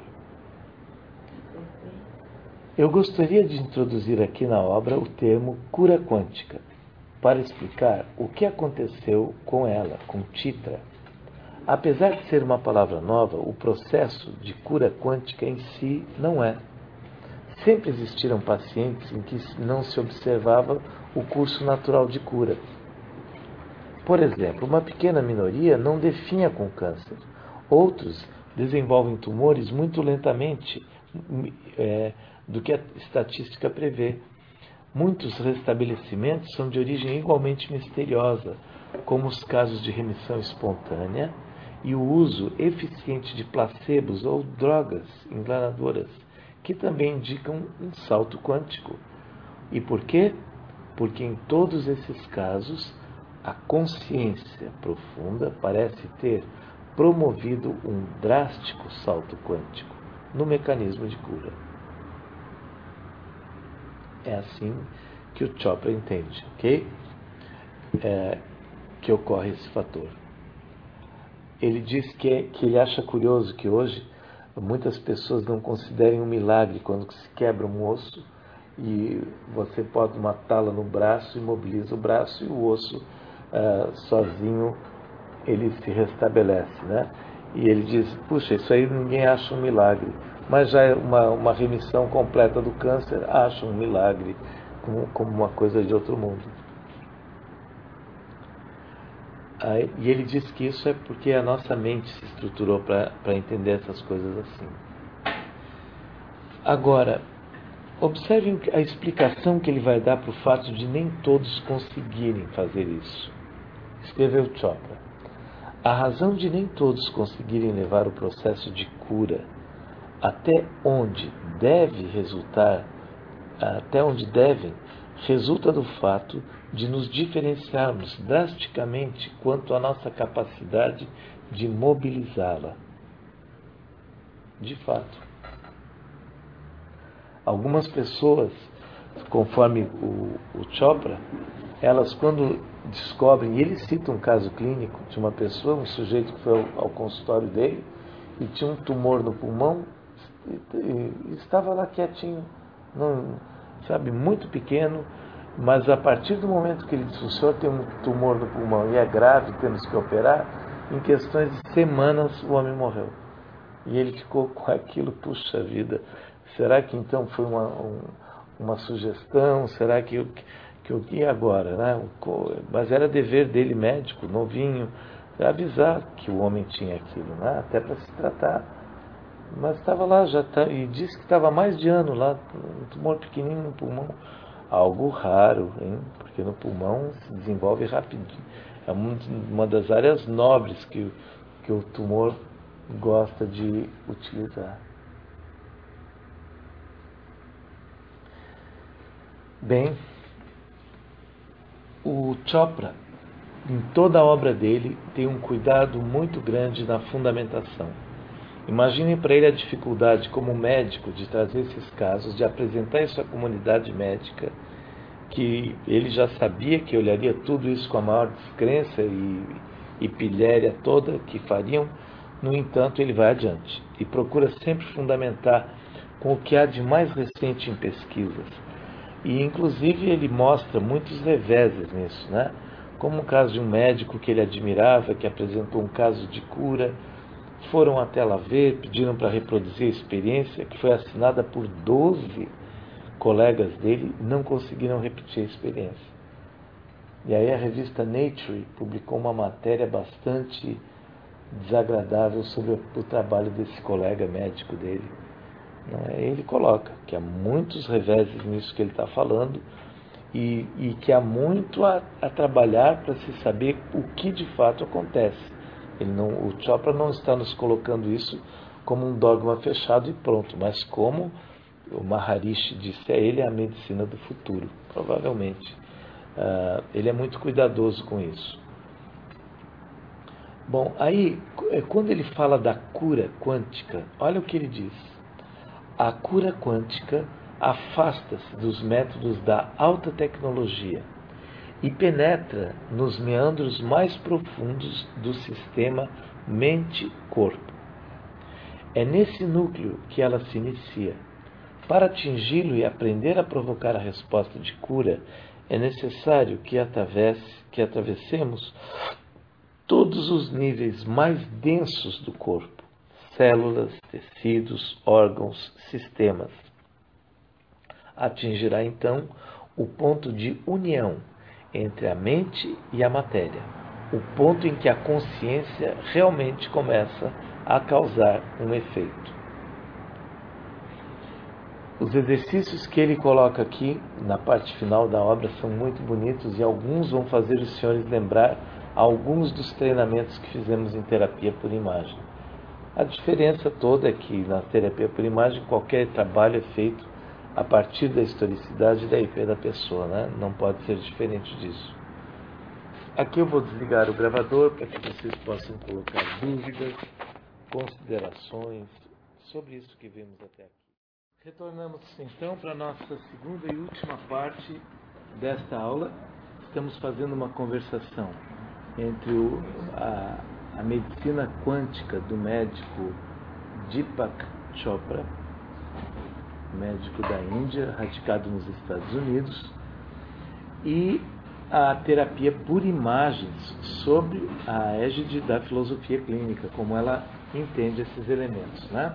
Eu gostaria de introduzir aqui na obra o termo cura quântica, para explicar o que aconteceu com ela, com Chitra. Apesar de ser uma palavra nova, o processo de cura quântica em si não é. Sempre existiram pacientes em que não se observava o curso natural de cura. Por exemplo, uma pequena minoria não definha com câncer. Outros desenvolvem tumores muito lentamente é, do que a estatística prevê. Muitos restabelecimentos são de origem igualmente misteriosa, como os casos de remissão espontânea e o uso eficiente de placebos ou drogas enganadoras, que também indicam um salto quântico. E por quê? Porque em todos esses casos, a consciência profunda parece ter promovido um drástico salto quântico no mecanismo de cura. É assim que o Chopra entende, ok? É, que ocorre esse fator. Ele diz que, é, que ele acha curioso que hoje muitas pessoas não considerem um milagre quando se quebra um osso e você pode matá-la no braço, imobiliza o braço e o osso uh, sozinho ele se restabelece, né? E ele diz, puxa, isso aí ninguém acha um milagre, mas já é uma, uma remissão completa do câncer, acha um milagre como, como uma coisa de outro mundo. Aí, e ele diz que isso é porque a nossa mente se estruturou para entender essas coisas assim. Agora, observem a explicação que ele vai dar para o fato de nem todos conseguirem fazer isso. Escreveu Chopra. A razão de nem todos conseguirem levar o processo de cura até onde deve resultar, até onde devem, resulta do fato de nos diferenciarmos drasticamente quanto à nossa capacidade de mobilizá-la. De fato. Algumas pessoas, conforme o, o Chopra, elas quando descobrem, e ele cita um caso clínico de uma pessoa, um sujeito que foi ao, ao consultório dele e tinha um tumor no pulmão e, e, e estava lá quietinho, não, sabe, muito pequeno, mas a partir do momento que ele disse, o senhor tem um tumor no pulmão e é grave, temos que operar, em questões de semanas o homem morreu. E ele ficou com aquilo, puxa vida, será que então foi uma, um, uma sugestão? Será que eu, que eu e agora? Né? Mas era dever dele, médico, novinho, avisar que o homem tinha aquilo, né? Até para se tratar. Mas estava lá, já tá, e disse que estava há mais de ano lá, um tumor pequenininho no pulmão. Algo raro, hein? Porque no pulmão se desenvolve rapidinho. É uma das áreas nobres que, que o tumor gosta de utilizar. Bem, o Chopra, em toda a obra dele, tem um cuidado muito grande na fundamentação. Imaginem para ele a dificuldade como médico de trazer esses casos, de apresentar isso à comunidade médica, que ele já sabia que olharia tudo isso com a maior descrença e, e pilhéria toda que fariam. No entanto, ele vai adiante e procura sempre fundamentar com o que há de mais recente em pesquisas. E, inclusive, ele mostra muitos reveses nisso, né? Como o caso de um médico que ele admirava, que apresentou um caso de cura. Foram até lá ver, pediram para reproduzir a experiência, que foi assinada por doze colegas dele, não conseguiram repetir a experiência. E aí a revista Nature publicou uma matéria bastante desagradável sobre o trabalho desse colega médico dele. Ele coloca que há muitos reveses nisso que ele está falando e, e que há muito a, a trabalhar para se saber o que de fato acontece. Ele não, o Chopra não está nos colocando isso como um dogma fechado e pronto, mas como o Maharishi disse a ele, é a medicina do futuro, provavelmente. Uh, ele é muito cuidadoso com isso. Bom, aí, quando ele fala da cura quântica, olha o que ele diz. A cura quântica afasta-se dos métodos da alta tecnologia e penetra nos meandros mais profundos do sistema mente-corpo. É nesse núcleo que ela se inicia. Para atingi-lo e aprender a provocar a resposta de cura, é necessário que, atravesse, que atravessemos todos os níveis mais densos do corpo, células, tecidos, órgãos, sistemas. Atingirá então o ponto de união entre a mente e a matéria, o ponto em que a consciência realmente começa a causar um efeito. Os exercícios que ele coloca aqui, na parte final da obra, são muito bonitos e alguns vão fazer os senhores lembrar alguns dos treinamentos que fizemos em terapia por imagem. A diferença toda é que na terapia por imagem qualquer trabalho é feito a partir da historicidade da I P da pessoa, né? Não pode ser diferente disso. Aqui eu vou desligar o gravador para que vocês possam colocar dúvidas, considerações sobre isso que vimos até aqui. Retornamos então para a nossa segunda e última parte desta aula. Estamos fazendo uma conversação entre o, a, a medicina quântica do médico Deepak Chopra, médico da Índia, radicado nos Estados Unidos, e a terapia por imagens sobre a égide da filosofia clínica, como ela entende esses elementos, né?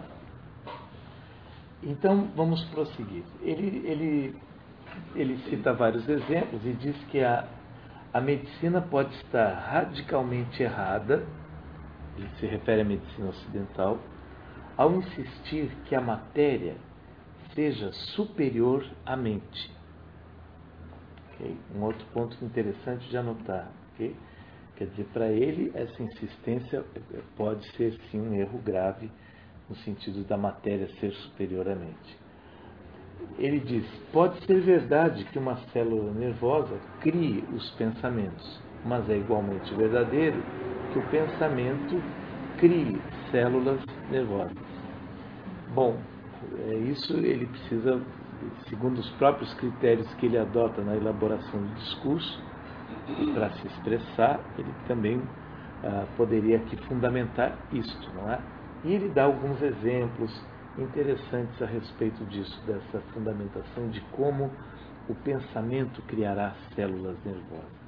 Então, vamos prosseguir. Ele, ele, ele cita vários exemplos e diz que a, a medicina pode estar radicalmente errada, ele se refere à medicina ocidental, ao insistir que a matéria seja superior à mente. Okay? Um outro ponto interessante de anotar. Okay? Quer dizer, para ele, essa insistência pode ser sim um erro grave, no sentido da matéria ser superior à mente. Ele diz, pode ser verdade que uma célula nervosa crie os pensamentos, mas é igualmente verdadeiro que o pensamento crie células nervosas. Bom, é isso ele precisa, segundo os próprios critérios que ele adota na elaboração do discurso, para se expressar, ele também ah, poderia aqui fundamentar isto, não é? E ele dá alguns exemplos interessantes a respeito disso, dessa fundamentação de como o pensamento criará células nervosas.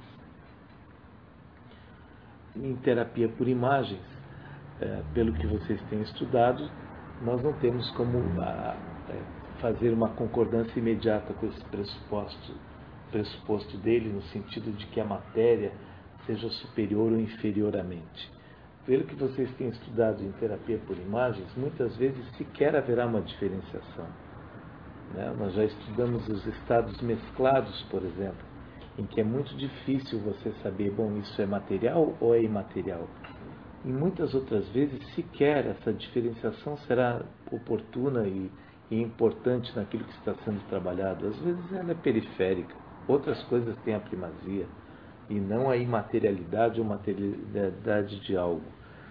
Em terapia por imagens, eh, pelo que vocês têm estudado, nós não temos como ah, fazer uma concordância imediata com esse pressuposto, pressuposto dele, no sentido de que a matéria seja superior ou inferior à mente. Pelo que vocês têm estudado em terapia por imagens, muitas vezes sequer haverá uma diferenciação, né? Nós já estudamos os estados mesclados, por exemplo, em que é muito difícil você saber, bom, isso é material ou é imaterial. Em muitas outras vezes, sequer essa diferenciação será oportuna e, e importante naquilo que está sendo trabalhado. Às vezes ela é periférica, outras coisas têm a primazia, e não a imaterialidade ou materialidade de algo.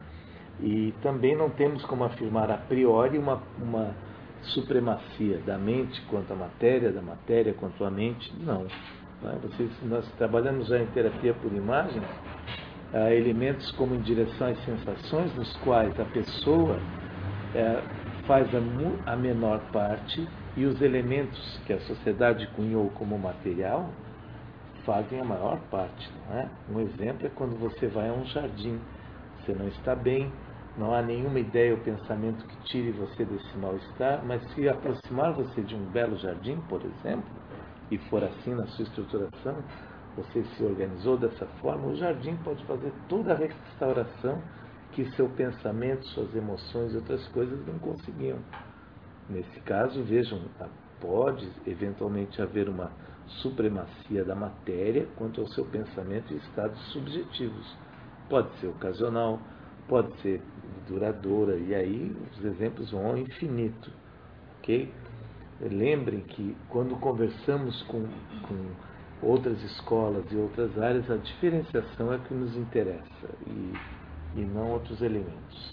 E também não temos como afirmar a priori uma, uma supremacia da mente quanto à matéria, da matéria quanto à mente, não. Né? Vocês, nós trabalhamos já em terapia por imagens, há elementos como em direção às sensações, nos quais a pessoa é, faz a, a menor parte e os elementos que a sociedade cunhou como material fazem a maior parte, não é? Um exemplo é quando você vai a um jardim, você não está bem, não há nenhuma ideia ou pensamento que tire você desse mal-estar, mas se aproximar você de um belo jardim, por exemplo, e for assim na sua estruturação, você se organizou dessa forma, o jardim pode fazer toda a restauração que seu pensamento, suas emoções e outras coisas não conseguiam. Nesse caso, vejam, pode eventualmente haver uma supremacia da matéria quanto ao seu pensamento e estados subjetivos. Pode ser ocasional, pode ser duradoura, e aí os exemplos vão ao infinito. Ok? Lembrem que quando conversamos com, com outras escolas e outras áreas, a diferenciação é que nos interessa e, e não outros elementos.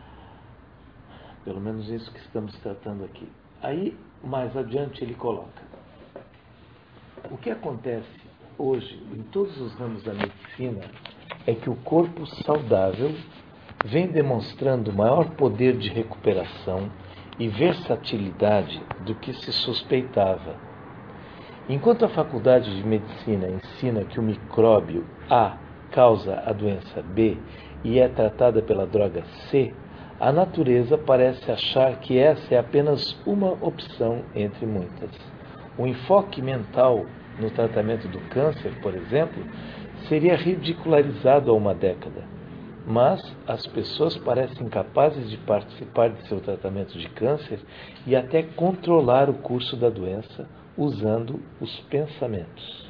Pelo menos isso que estamos tratando aqui. Aí, mais adiante, ele coloca: o que acontece hoje em todos os ramos da medicina é que o corpo saudável vem demonstrando maior poder de recuperação e versatilidade do que se suspeitava. Enquanto a Faculdade de Medicina ensina que o micróbio A causa a doença B e é tratada pela droga C, a natureza parece achar que essa é apenas uma opção entre muitas. O enfoque mental no tratamento do câncer, por exemplo, seria ridicularizado há uma década. Mas as pessoas parecem capazes de participar de seu tratamento de câncer e até controlar o curso da doença usando os pensamentos.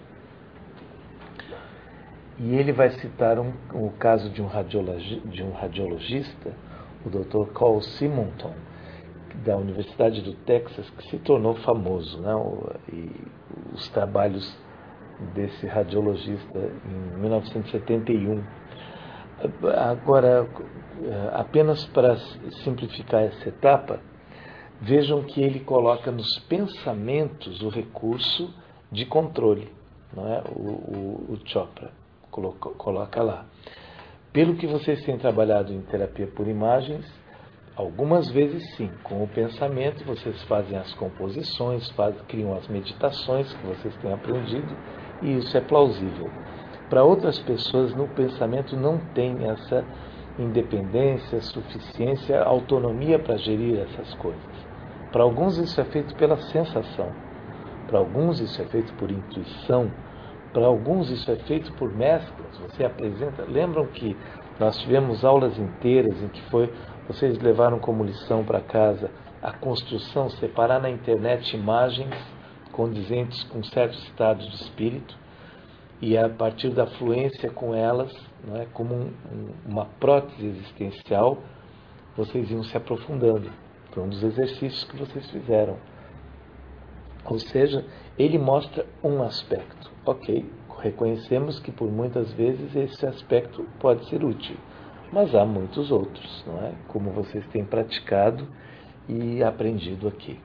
E ele vai citar um, o caso de um, radiologi, de um radiologista, o doutor Carl Simonton, da Universidade do Texas, que se tornou famoso, né? E os trabalhos desse radiologista em mil novecentos e setenta e um. Agora, apenas para simplificar essa etapa, vejam que ele coloca nos pensamentos o recurso de controle, não é? o, o, o Chopra coloca, coloca lá. Pelo que vocês têm trabalhado em terapia por imagens, algumas vezes sim, com o pensamento vocês fazem as composições, faz, criam as meditações que vocês têm aprendido, e isso é plausível. Para outras pessoas, no pensamento não tem essa independência, suficiência, autonomia para gerir essas coisas. Para alguns isso é feito pela sensação, para alguns isso é feito por intuição, para alguns isso é feito por mesclas. Você apresenta, lembram que nós tivemos aulas inteiras em que foi, vocês levaram como lição para casa a construção, separar na internet imagens condizentes com certos estados de espírito, e a partir da fluência com elas, não é, como um, um, uma prótese existencial, vocês iam se aprofundando. Foi um dos exercícios que vocês fizeram. Ou seja, ele mostra um aspecto. Ok, reconhecemos que por muitas vezes esse aspecto pode ser útil, mas há muitos outros, não é? Como vocês têm praticado e aprendido aqui.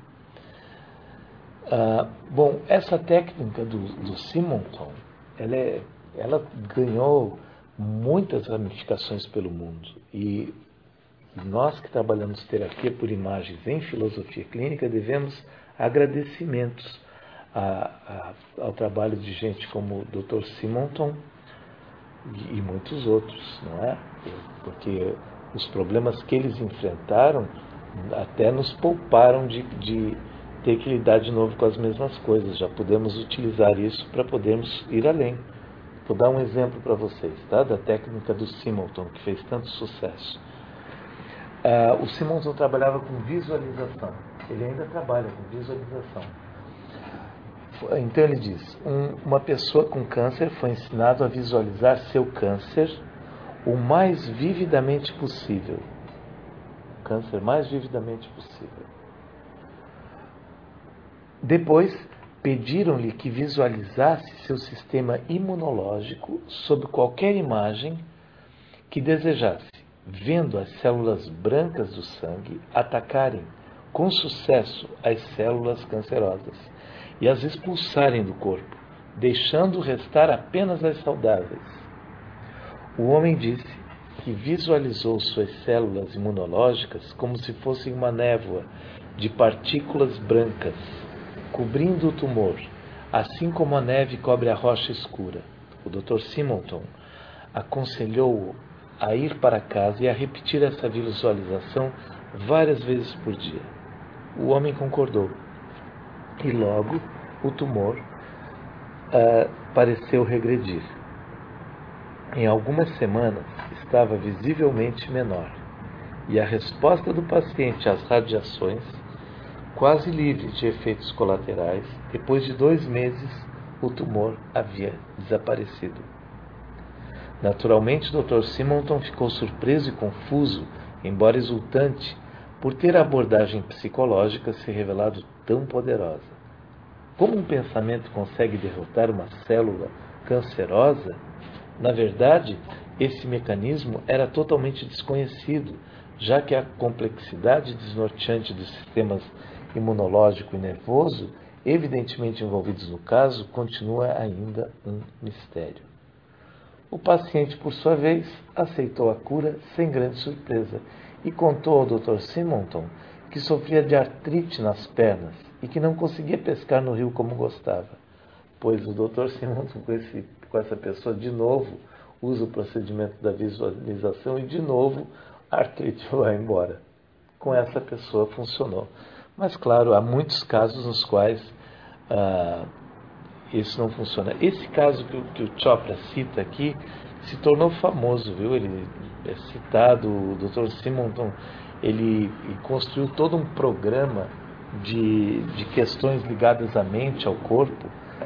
Ah, bom, essa técnica do, do Simonton, ela, é, ela ganhou muitas ramificações pelo mundo, e nós que trabalhamos terapia por imagens em filosofia clínica devemos agradecimentos a, a, ao trabalho de gente como o doutor Simonton e, e muitos outros, não é? Porque os problemas que eles enfrentaram até nos pouparam de, de ter que lidar de novo com as mesmas coisas. Já podemos utilizar isso para podermos ir além. Vou dar um exemplo para vocês, tá? Da técnica do Simonton, que fez tanto sucesso. Uh, o Simonton trabalhava com visualização. Ele ainda trabalha com visualização. Então ele diz, um, uma pessoa com câncer foi ensinado a visualizar seu câncer o mais vividamente possível. O câncer mais vividamente possível. Depois, pediram-lhe que visualizasse seu sistema imunológico sob qualquer imagem que desejasse, vendo as células brancas do sangue atacarem com sucesso as células cancerosas e as expulsarem do corpo, deixando restar apenas as saudáveis. O homem disse que visualizou suas células imunológicas como se fossem uma névoa de partículas brancas, cobrindo o tumor, assim como a neve cobre a rocha escura. O doutor Simonton aconselhou-o a ir para casa e a repetir essa visualização várias vezes por dia. O homem concordou. E logo o tumor uh, pareceu regredir. Em algumas semanas estava visivelmente menor, e a resposta do paciente às radiações, quase livre de efeitos colaterais, depois de dois meses o tumor havia desaparecido. Naturalmente, o doutor Simonton ficou surpreso e confuso, embora exultante, por ter a abordagem psicológica se revelado tão poderosa. Como um pensamento consegue derrotar uma célula cancerosa? Na verdade, esse mecanismo era totalmente desconhecido, já que a complexidade desnorteante dos sistemas imunológico e nervoso, evidentemente envolvidos no caso, continua ainda um mistério. O paciente, por sua vez, aceitou a cura sem grande surpresa e contou ao doutor Simonton que sofria de artrite nas pernas e que não conseguia pescar no rio como gostava, pois o doutor Simonton, com, esse, com essa pessoa, de novo, usa o procedimento da visualização e, de novo, a artrite vai embora. Com essa pessoa funcionou. Mas, claro, há muitos casos nos quais ah, isso não funciona. Esse caso que o, que o Chopra cita aqui se tornou famoso, viu? Ele é citado, o doutor Simonton, ele construiu todo um programa de, de questões ligadas à mente, ao corpo,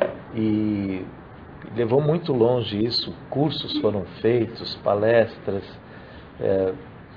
e levou muito longe isso. Cursos foram feitos, palestras, é,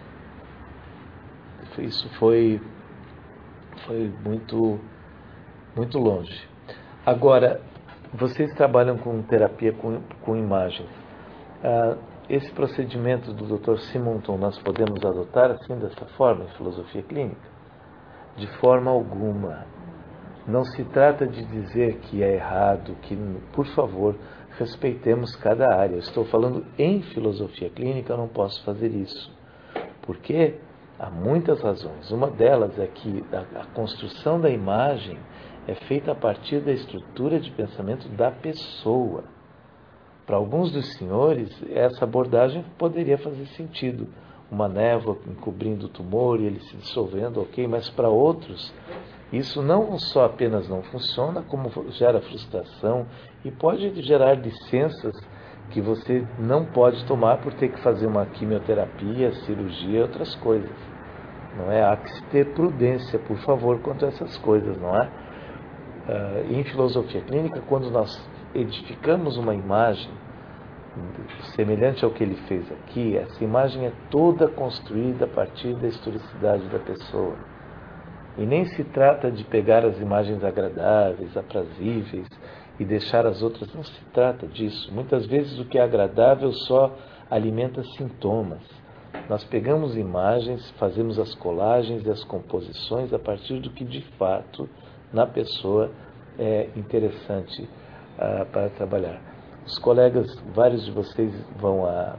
isso foi, foi muito, muito longe. Agora, vocês trabalham com terapia com, com imagens. Ah, esse procedimento do doutor Simonton nós podemos adotar assim, dessa forma, em filosofia clínica? De forma alguma. Não se trata de dizer que é errado, que, por favor, respeitemos cada área. Eu estou falando em filosofia clínica, eu não posso fazer isso. Por quê? Há muitas razões. Uma delas é que a, a construção da imagem é feita a partir da estrutura de pensamento da pessoa. Para alguns dos senhores, essa abordagem poderia fazer sentido. Uma névoa encobrindo o tumor e ele se dissolvendo, ok, mas para outros, isso não só apenas não funciona, como gera frustração e pode gerar licenças que você não pode tomar por ter que fazer uma quimioterapia, cirurgia e outras coisas. Não é? Há que se ter prudência, por favor, quanto a essas coisas, não é? Uh, em filosofia clínica, quando nós edificamos uma imagem semelhante ao que ele fez aqui, essa imagem é toda construída a partir da historicidade da pessoa. E nem se trata de pegar as imagens agradáveis, aprazíveis e deixar as outras. Não se trata disso. Muitas vezes o que é agradável só alimenta sintomas. Nós pegamos imagens, fazemos as colagens e as composições a partir do que de fato na pessoa é interessante uh, para trabalhar. Os colegas, vários de vocês vão a,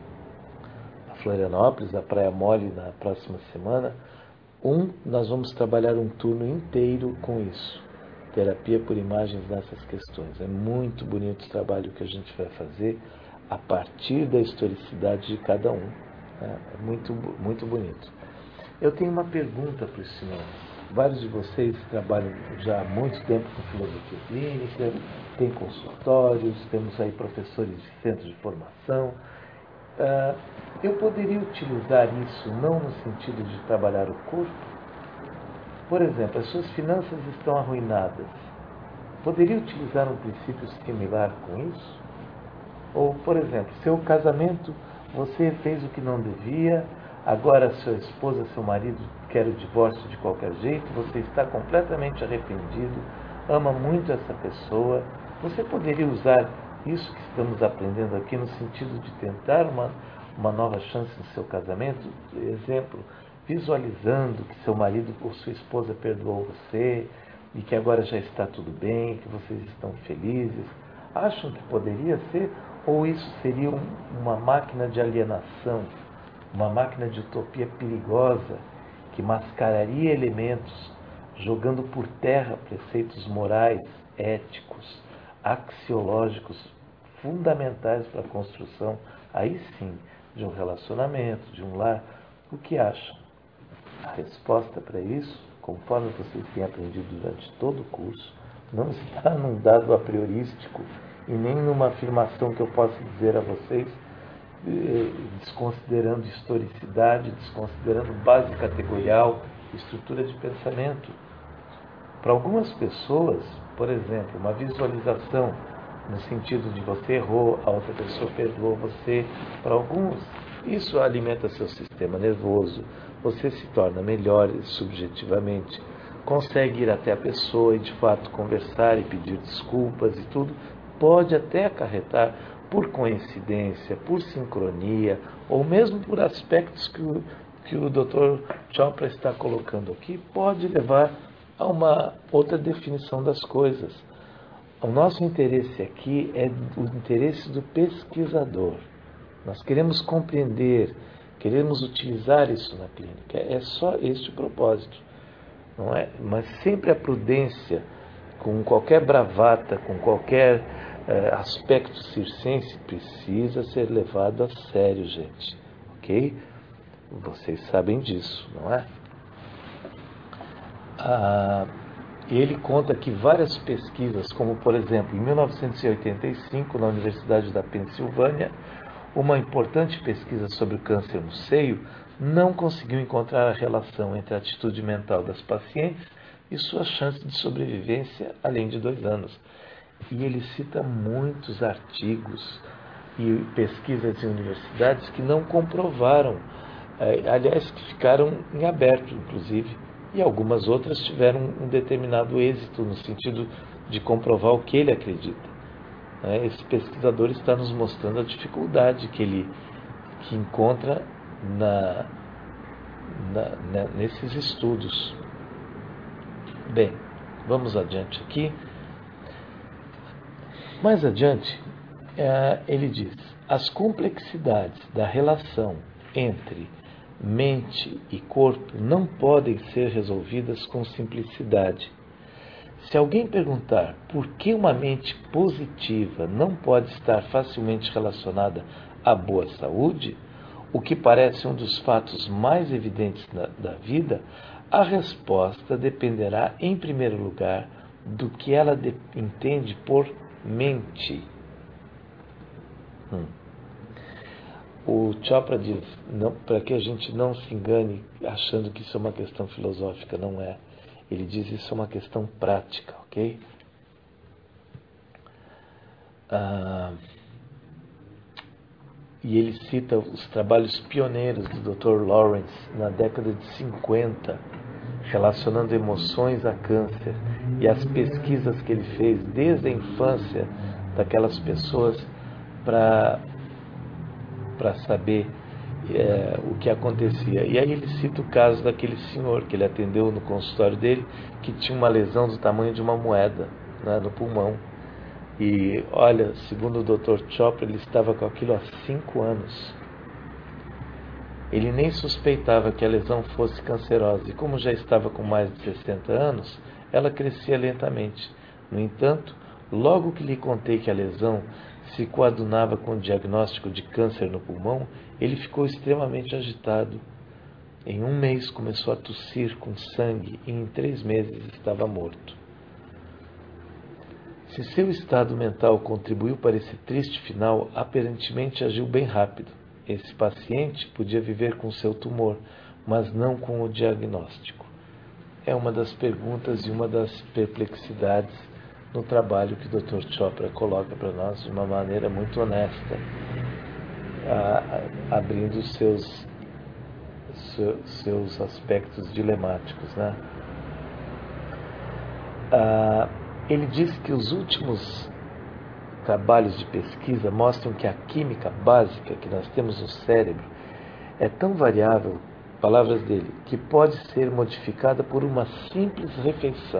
a Florianópolis, a Praia Mole, na próxima semana. Um, nós vamos trabalhar um turno inteiro com isso. Terapia por imagens nessas questões. É muito bonito o trabalho que a gente vai fazer a partir da historicidade de cada um. É muito, muito bonito. Eu tenho uma pergunta para os senhores. Vários de vocês trabalham já há muito tempo com filosofia clínica, têm consultórios, temos aí professores de centro de formação. Uh, eu poderia utilizar isso não no sentido de trabalhar o corpo? Por exemplo, as suas finanças estão arruinadas. Poderia utilizar um princípio similar com isso? Ou, por exemplo, seu casamento, você fez o que não devia, agora sua esposa, seu marido quer o divórcio de qualquer jeito, você está completamente arrependido, ama muito essa pessoa. Você poderia usar isso que estamos aprendendo aqui no sentido de tentar uma, uma nova chance no seu casamento? Exemplo, visualizando que seu marido ou sua esposa perdoou você e que agora já está tudo bem, que vocês estão felizes. Acham que poderia ser? Ou isso seria um, uma máquina de alienação, uma máquina de utopia perigosa que mascararia elementos, jogando por terra preceitos morais, éticos, axiológicos, fundamentais para a construção, aí sim, de um relacionamento, de um lar? O que acham? A resposta para isso, conforme vocês têm aprendido durante todo o curso, não está num dado a priorístico e nem numa afirmação que eu possa dizer a vocês, desconsiderando historicidade, desconsiderando base categorial, estrutura de pensamento. Para algumas pessoas, por exemplo, uma visualização no sentido de você errou, a outra pessoa perdoou você, para alguns, isso alimenta seu sistema nervoso, você se torna melhor subjetivamente, consegue ir até a pessoa e de fato conversar e pedir desculpas e tudo, pode até acarretar por coincidência, por sincronia, ou mesmo por aspectos que o, que o doutor Chopra está colocando aqui, pode levar a uma outra definição das coisas. O nosso interesse aqui é o interesse do pesquisador. Nós queremos compreender, queremos utilizar isso na clínica. É só este o propósito, não é? Mas sempre a prudência, com qualquer bravata, com qualquer eh, aspecto circense, precisa ser levado a sério, gente. Ok? Vocês sabem disso, não é? Ah, ele conta que várias pesquisas, como por exemplo, em mil novecentos e oitenta e cinco, na Universidade da Pensilvânia, uma importante pesquisa sobre o câncer no seio não conseguiu encontrar a relação entre a atitude mental das pacientes e sua chance de sobrevivência além de dois anos. E ele cita muitos artigos e pesquisas em universidades que não comprovaram, eh, aliás, que ficaram em aberto, inclusive, e algumas outras tiveram um determinado êxito no sentido de comprovar o que ele acredita. Eh, esse pesquisador está nos mostrando a dificuldade que ele que encontra na, na, na, nesses estudos. Bem, vamos adiante aqui. Mais adiante, é, ele diz: as complexidades da relação entre mente e corpo não podem ser resolvidas com simplicidade. Se alguém perguntar por que uma mente positiva não pode estar facilmente relacionada à boa saúde, o que parece um dos fatos mais evidentes na, da vida, a resposta dependerá, em primeiro lugar, do que ela de, entende por mente. Hum. O Chopra diz, para que a gente não se engane achando que isso é uma questão filosófica, não é. Ele diz isso é uma questão prática, ok? Ah, e ele cita os trabalhos pioneiros do doutor Lawrence na década de cinquenta, relacionando emoções a câncer, e as pesquisas que ele fez desde a infância daquelas pessoas para para saber é, o que acontecia. E aí ele cita o caso daquele senhor que ele atendeu no consultório dele, que tinha uma lesão do tamanho de uma moeda, né, no pulmão. E olha, segundo o doutor Chopra, ele estava com aquilo há cinco anos. Ele nem suspeitava que a lesão fosse cancerosa, e como já estava com mais de sessenta anos, ela crescia lentamente. No entanto, logo que lhe contei que a lesão se coadunava com o diagnóstico de câncer no pulmão, ele ficou extremamente agitado. Em um mês começou a tossir com sangue e em três meses estava morto. Se seu estado mental contribuiu para esse triste final, aparentemente agiu bem rápido. Esse paciente podia viver com seu tumor, mas não com o diagnóstico. É uma das perguntas e uma das perplexidades no trabalho que o doutor Chopra coloca para nós de uma maneira muito honesta, a, a, abrindo seus, seu, seus aspectos dilemáticos, né? Ah, ele diz que os últimos trabalhos de pesquisa mostram que a química básica que nós temos no cérebro é tão variável, palavras dele, que pode ser modificada por uma simples refeição.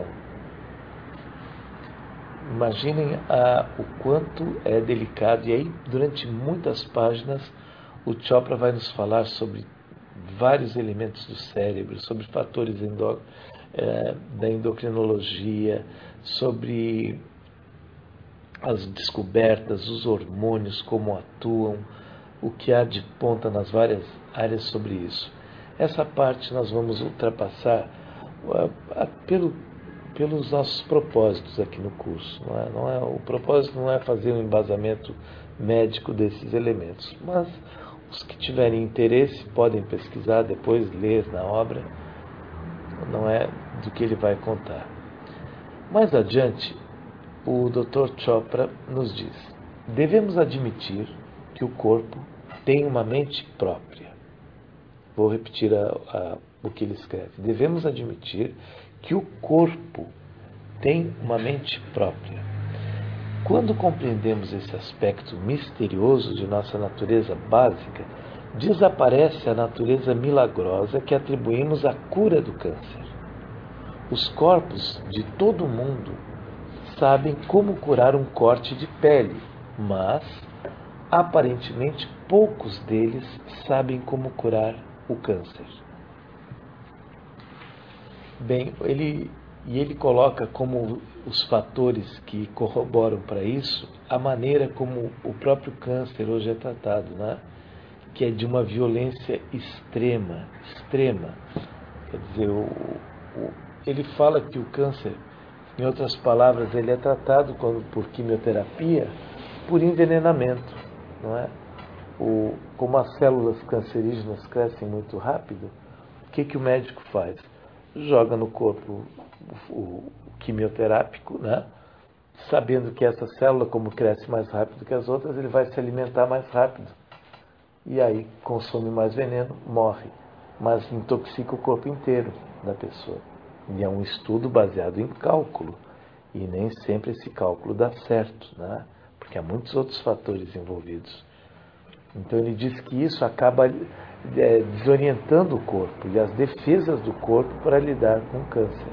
Imaginem ah, o quanto é delicado. E aí, durante muitas páginas, o Chopra vai nos falar sobre vários elementos do cérebro, sobre fatores endo, eh, da endocrinologia, sobre as descobertas, os hormônios, como atuam, o que há de ponta nas várias áreas sobre isso. Essa parte nós vamos ultrapassar uh, uh, pelo, pelos nossos propósitos aqui no curso. Não é? Não é, o propósito não é fazer um embasamento médico desses elementos, mas os que tiverem interesse podem pesquisar, depois ler na obra, não é do que ele vai contar. Mais adiante, o doutor Chopra nos diz: devemos admitir que o corpo tem uma mente própria. Vou repetir a, a, o que ele escreve. Devemos admitir que o corpo tem uma mente própria. Quando compreendemos esse aspecto misterioso de nossa natureza básica, desaparece a natureza milagrosa que atribuímos à cura do câncer. Os corpos de todo mundo sabem como curar um corte de pele, mas, aparentemente, poucos deles sabem como curar o câncer. Bem, ele, e ele coloca como os fatores que corroboram para isso a maneira como o próprio câncer hoje é tratado, né? Que é de uma violência extrema, extrema. Quer dizer, o, o, ele fala que o câncer, em outras palavras, ele é tratado por quimioterapia por envenenamento, não é? O, como as células cancerígenas crescem muito rápido, o que, que o médico faz? Joga no corpo o, o quimioterápico, né? Sabendo que essa célula, como cresce mais rápido que as outras, ele vai se alimentar mais rápido. E aí consome mais veneno, morre. Mas intoxica o corpo inteiro da pessoa. E é um estudo baseado em cálculo. E nem sempre esse cálculo dá certo, né? Porque há muitos outros fatores envolvidos. Então ele diz que isso acaba é, desorientando o corpo e as defesas do corpo para lidar com o câncer.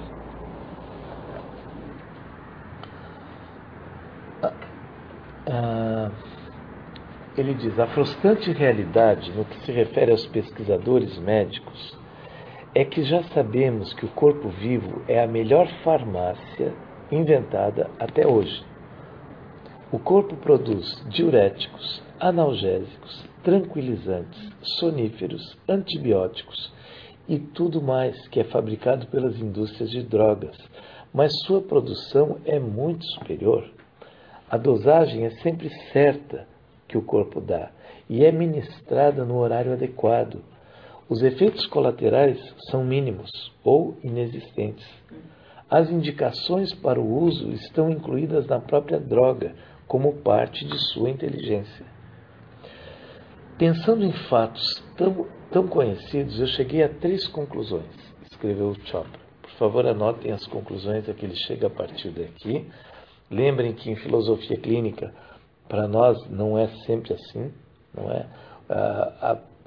Ah, ele diz: a frustrante realidade no que se refere aos pesquisadores médicos é que já sabemos que o corpo vivo é a melhor farmácia inventada até hoje. O corpo produz diuréticos, analgésicos, tranquilizantes, soníferos, antibióticos e tudo mais que é fabricado pelas indústrias de drogas, mas sua produção é muito superior. A dosagem é sempre certa que o corpo dá e é ministrada no horário adequado. Os efeitos colaterais são mínimos ou inexistentes. As indicações para o uso estão incluídas na própria droga, como parte de sua inteligência. Pensando em fatos tão, tão conhecidos, eu cheguei a três conclusões, escreveu Chopra. Por favor, anotem as conclusões a que ele chega a partir daqui. Lembrem que em filosofia clínica, para nós, não é sempre assim, não é? A, a,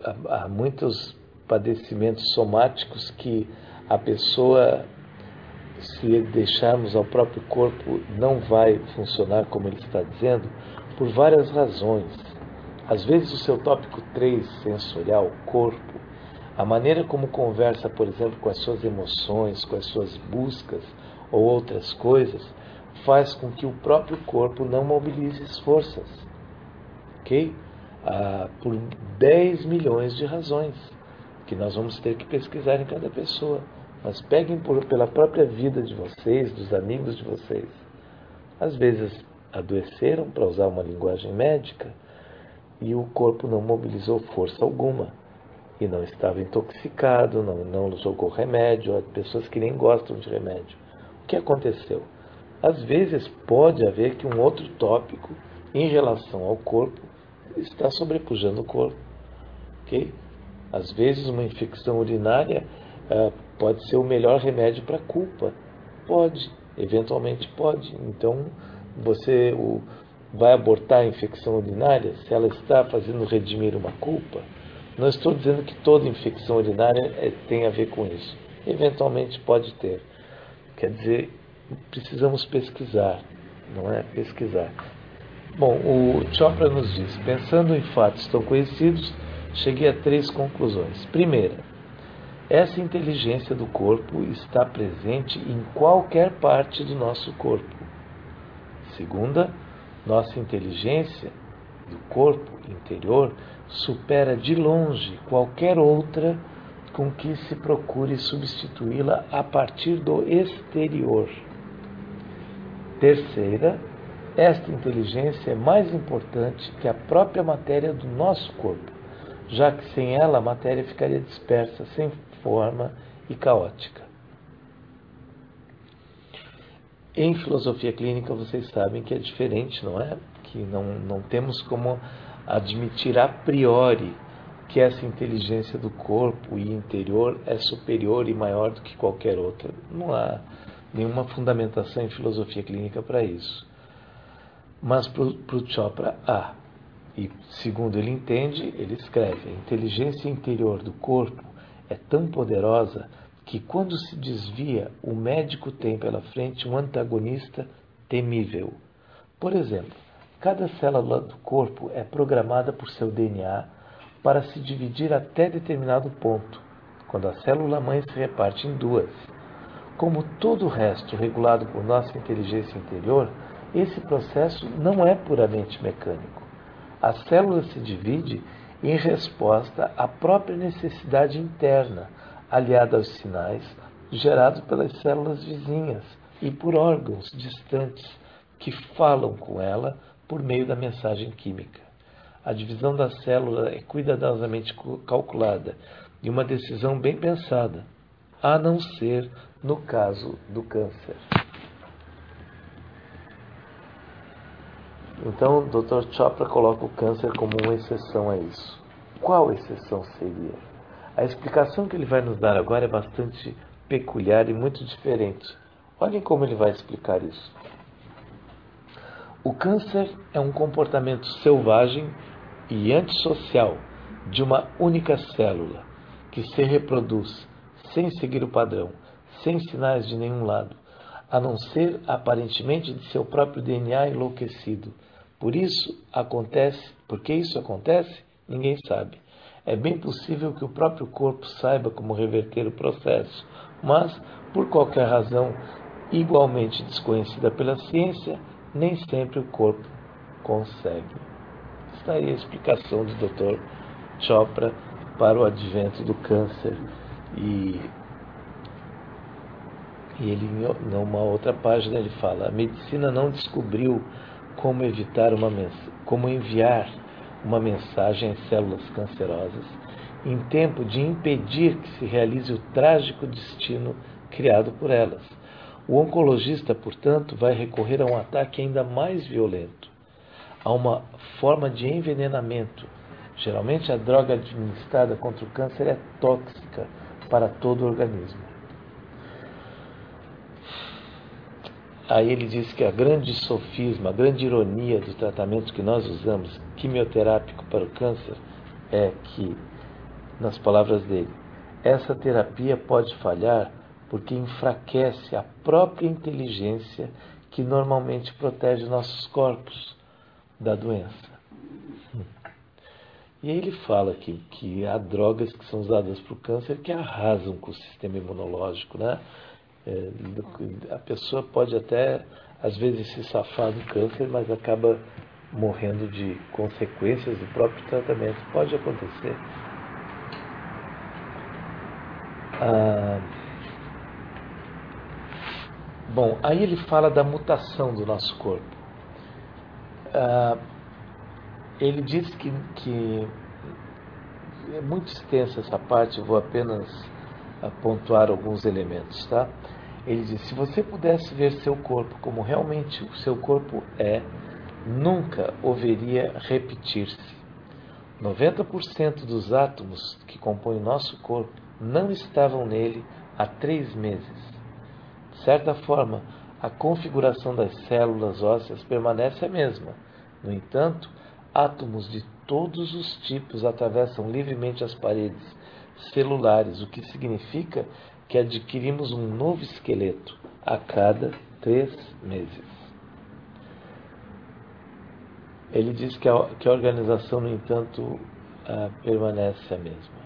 há, há muitos padecimentos somáticos que a pessoa, se deixarmos ao próprio corpo, não vai funcionar como ele está dizendo, por várias razões. Às vezes o seu tópico três, sensorial, corpo, a maneira como conversa, por exemplo, com as suas emoções, com as suas buscas ou outras coisas, faz com que o próprio corpo não mobilize as forças. Ok? Ah, por dez milhões de razões que nós vamos ter que pesquisar em cada pessoa. Mas peguem por, pela própria vida de vocês, dos amigos de vocês. Às vezes adoeceram, para usar uma linguagem médica, e o corpo não mobilizou força alguma. E não estava intoxicado, não, não jogou remédio, há pessoas que nem gostam de remédio. O que aconteceu? Às vezes pode haver que um outro tópico, em relação ao corpo, está sobrepujando o corpo. Okay? Às vezes uma infecção urinária uh, pode ser o melhor remédio para a culpa. Pode, eventualmente pode. Então, você o, vai abortar a infecção urinária se ela está fazendo redimir uma culpa? Não estou dizendo que toda infecção urinária é, tem a ver com isso. Eventualmente pode ter. Quer dizer, precisamos pesquisar, não é? Pesquisar. Bom, o Chopra nos diz, pensando em fatos tão conhecidos, cheguei a três conclusões. Primeira, essa inteligência do corpo está presente em qualquer parte do nosso corpo. Segunda, nossa inteligência do corpo interior supera de longe qualquer outra com que se procure substituí-la a partir do exterior. Terceira, esta inteligência é mais importante que a própria matéria do nosso corpo, já que sem ela a matéria ficaria dispersa, sem forma e caótica. Em filosofia clínica vocês sabem que é diferente, não é? Que não, não temos como admitir a priori que essa inteligência do corpo e interior é superior e maior do que qualquer outra. Não há nenhuma fundamentação em filosofia clínica para isso. Mas para o Chopra há. E segundo ele entende, ele escreve, a inteligência interior do corpo é tão poderosa que quando se desvia, o médico tem pela frente um antagonista temível. Por exemplo, cada célula do corpo é programada por seu D N A para se dividir até determinado ponto, quando a célula-mãe se reparte em duas. Como todo o resto regulado por nossa inteligência interior, esse processo não é puramente mecânico. A célula se divide em resposta à própria necessidade interna, aliada aos sinais gerados pelas células vizinhas e por órgãos distantes que falam com ela por meio da mensagem química. A divisão da célula é cuidadosamente calculada e uma decisão bem pensada, a não ser no caso do câncer. Então, o doutor Chopra coloca o câncer como uma exceção a isso. Qual exceção seria? A explicação que ele vai nos dar agora é bastante peculiar e muito diferente. Olhem como ele vai explicar isso. O câncer é um comportamento selvagem e antissocial de uma única célula que se reproduz sem seguir o padrão, sem sinais de nenhum lado, a não ser aparentemente de seu próprio D N A enlouquecido. Por isso acontece, porque isso acontece, ninguém sabe. É bem possível que o próprio corpo saiba como reverter o processo, mas, por qualquer razão igualmente desconhecida pela ciência, nem sempre o corpo consegue. Está aí a explicação do doutor Chopra para o advento do câncer. E, e ele, numa outra página, ele fala: a medicina não descobriu como evitar uma como enviar uma mensagem às células cancerosas em tempo de impedir que se realize o trágico destino criado por elas. O oncologista, portanto, vai recorrer a um ataque ainda mais violento, a uma forma de envenenamento. Geralmente a droga administrada contra o câncer é tóxica para todo o organismo. Aí ele diz que a grande sofisma, a grande ironia do tratamento que nós usamos, quimioterápico para o câncer, é que nas palavras dele, essa terapia pode falhar porque enfraquece a própria inteligência que normalmente protege nossos corpos da doença. E aí ele fala que, que há drogas que são usadas para o câncer que arrasam com o sistema imunológico, né? É, a pessoa pode até, às vezes, se safar do câncer, mas acaba morrendo de consequências do próprio tratamento. Pode acontecer. Ah, bom, aí ele fala da mutação do nosso corpo. Ah, ele diz que, que é muito extensa essa parte, eu vou apenas pontuar alguns elementos, tá? Ele diz, se você pudesse ver seu corpo como realmente o seu corpo é, nunca o veria repetir-se. noventa por cento dos átomos que compõem o nosso corpo não estavam nele há três meses. De certa forma, a configuração das células ósseas permanece a mesma. No entanto, átomos de todos os tipos atravessam livremente as paredes celulares, o que significa que adquirimos um novo esqueleto a cada três meses. Ele diz que a, que a organização, no entanto, ah, permanece a mesma.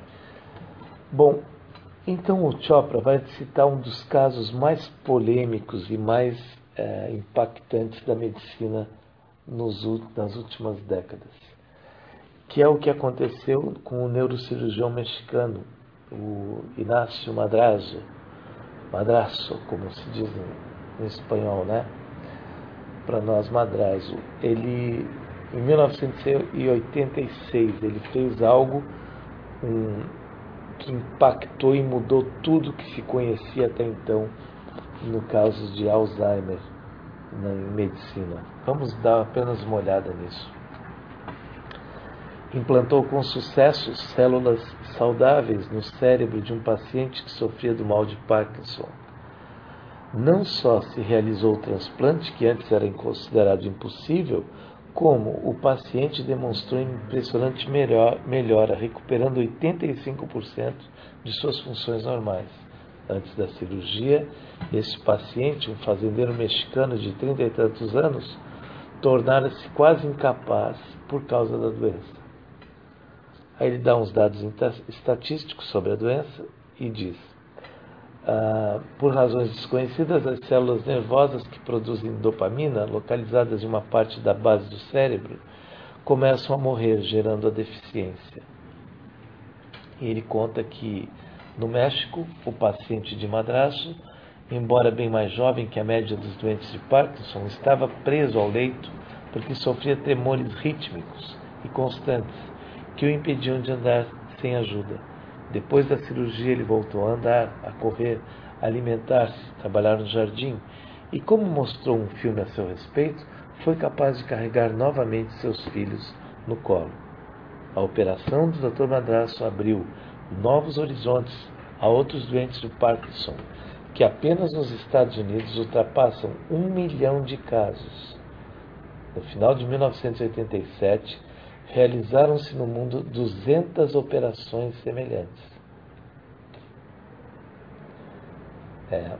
Bom, então o Chopra vai citar um dos casos mais polêmicos e mais eh, impactantes da medicina nos, nas últimas décadas, que é o que aconteceu com o neurocirurgião mexicano, o Inácio Madrazo, Madrazo, como se diz em, em espanhol, né? Para nós, Madrazo. Ele, em mil novecentos e oitenta e seis, ele fez algo um, que impactou e mudou tudo que se conhecia até então no caso de Alzheimer na medicina. Vamos dar apenas uma olhada nisso. Implantou com sucesso células saudáveis no cérebro de um paciente que sofria do mal de Parkinson. Não só se realizou o transplante, que antes era considerado impossível, como o paciente demonstrou impressionante melhora, recuperando oitenta e cinco por cento de suas funções normais. Antes da cirurgia, esse paciente, um fazendeiro mexicano de trinta e tantos anos, tornara-se quase incapaz por causa da doença. Aí ele dá uns dados estatísticos sobre a doença e diz: ah, por razões desconhecidas, as células nervosas que produzem dopamina, localizadas em uma parte da base do cérebro, começam a morrer, gerando a deficiência. E ele conta que, no México, o paciente de Madrazo, embora bem mais jovem que a média dos doentes de Parkinson, estava preso ao leito porque sofria tremores rítmicos e constantes, que o impediam de andar sem ajuda. Depois da cirurgia, ele voltou a andar, a correr, a alimentar-se, trabalhar no jardim e, como mostrou um filme a seu respeito, foi capaz de carregar novamente seus filhos no colo. A operação do doutor Madrazo abriu novos horizontes a outros doentes de Parkinson, que apenas nos Estados Unidos ultrapassam um milhão de casos. No final de mil novecentos e oitenta e sete, realizaram-se no mundo duzentas operações semelhantes. É.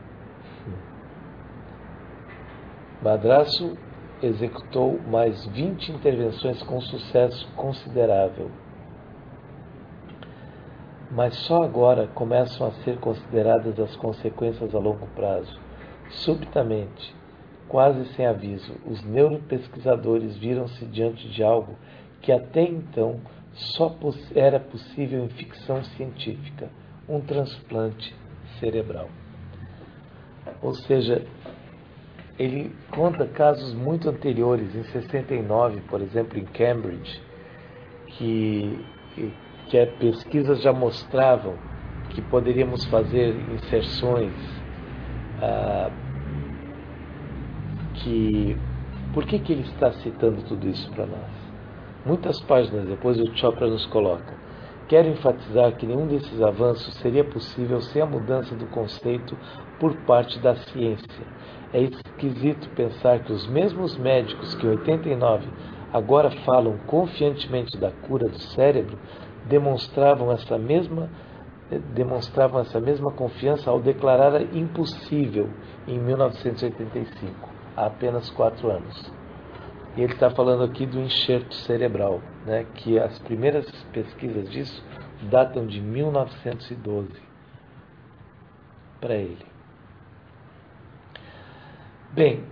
Madrazo executou mais vinte intervenções com sucesso considerável. Mas só agora começam a ser consideradas as consequências a longo prazo. Subitamente, quase sem aviso, os neuropesquisadores viram-se diante de algo que até então só era possível em ficção científica: um transplante cerebral. Ou seja, ele conta casos muito anteriores, em sessenta e nove, por exemplo, em Cambridge, que, que as pesquisas já mostravam que poderíamos fazer inserções ah, que... Por que, que ele está citando tudo isso para nós? Muitas páginas depois, o Chopra nos coloca: quero enfatizar que nenhum desses avanços seria possível sem a mudança do conceito por parte da ciência. É esquisito pensar que os mesmos médicos que em oitenta e nove agora falam confiantemente da cura do cérebro demonstravam essa mesma demonstravam essa mesma confiança ao declarar impossível em mil novecentos e oitenta e cinco, há apenas quatro anos. E ele está falando aqui do enxerto cerebral, né, que as primeiras pesquisas disso datam de mil novecentos e doze para ele. Bem,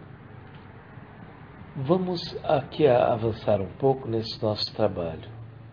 vamos aqui avançar um pouco nesse nosso trabalho.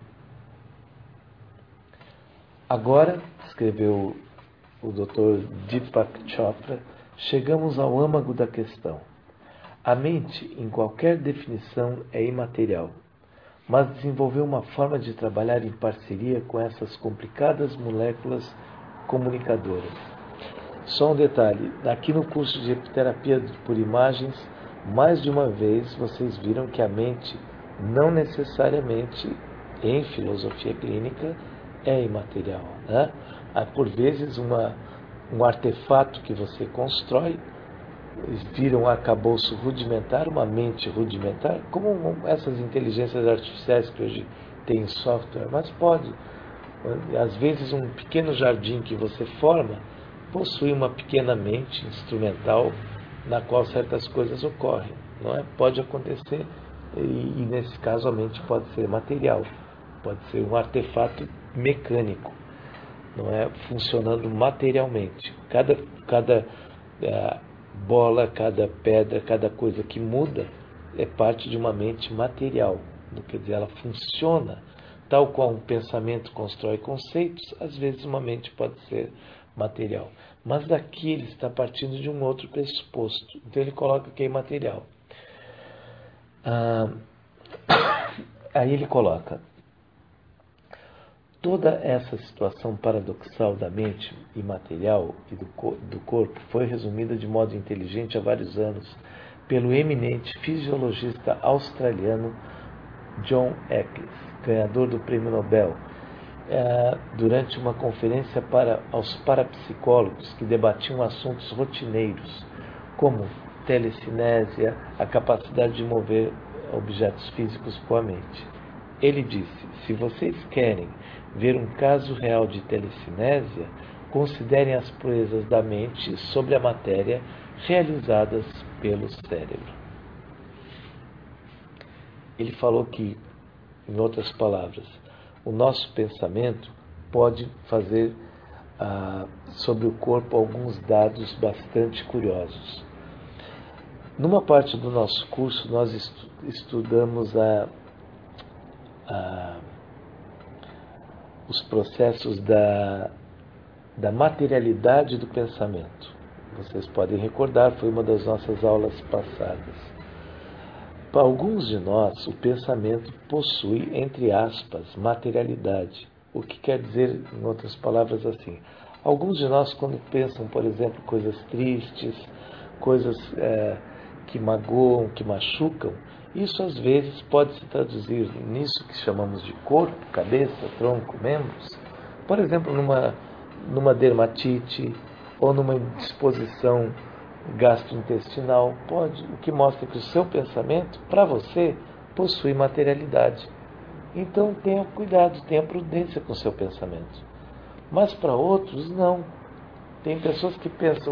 Agora, escreveu o doutor Deepak Chopra, chegamos ao âmago da questão. A mente, em qualquer definição, é imaterial, mas desenvolveu uma forma de trabalhar em parceria com essas complicadas moléculas comunicadoras. Só um detalhe, aqui no curso de terapia por imagens, mais de uma vez vocês viram que a mente não necessariamente, em filosofia clínica, é imaterial, né? Há por vezes uma, um artefato que você constrói, vira um arcabouço rudimentar, uma mente rudimentar, como essas inteligências artificiais que hoje tem em software, mas pode. Às vezes um pequeno jardim que você forma possui uma pequena mente instrumental na qual certas coisas ocorrem, não é? Pode acontecer e, e nesse caso a mente pode ser material, pode ser um artefato mecânico, não é? Funcionando materialmente. Cada, cada uh, bola, cada pedra, cada coisa que muda é parte de uma mente material. Quer dizer, ela funciona tal qual um pensamento constrói conceitos, às vezes uma mente pode ser material. Mas daqui ele está partindo de um outro pressuposto. Então ele coloca que é imaterial. Ah, aí ele coloca: toda essa situação paradoxal da mente imaterial e do, do corpo foi resumida de modo inteligente há vários anos pelo eminente fisiologista australiano John Eccles, ganhador do Prêmio Nobel, eh, durante uma conferência para aos parapsicólogos que debatiam assuntos rotineiros, como telecinésia, a capacidade de mover objetos físicos com a mente. Ele disse: se vocês querem ver um caso real de telecinésia, considerem as proezas da mente sobre a matéria realizadas pelo cérebro. Ele falou que, em outras palavras, o nosso pensamento pode fazer ah, sobre o corpo alguns dados bastante curiosos. Numa parte do nosso curso, nós estu estudamos a, a, os processos da, da materialidade do pensamento. Vocês podem recordar, foi uma das nossas aulas passadas. Para alguns de nós, o pensamento possui, entre aspas, materialidade. O que quer dizer, em outras palavras, assim: alguns de nós, quando pensam, por exemplo, coisas tristes, coisas é, que magoam, que machucam, isso às vezes pode se traduzir nisso que chamamos de corpo, cabeça, tronco, membros. Por exemplo, numa, numa dermatite ou numa indisposição gastrointestinal, pode, o que mostra que o seu pensamento, para você, possui materialidade. Então tenha cuidado, tenha prudência com o seu pensamento. Mas para outros, não. Tem pessoas que pensam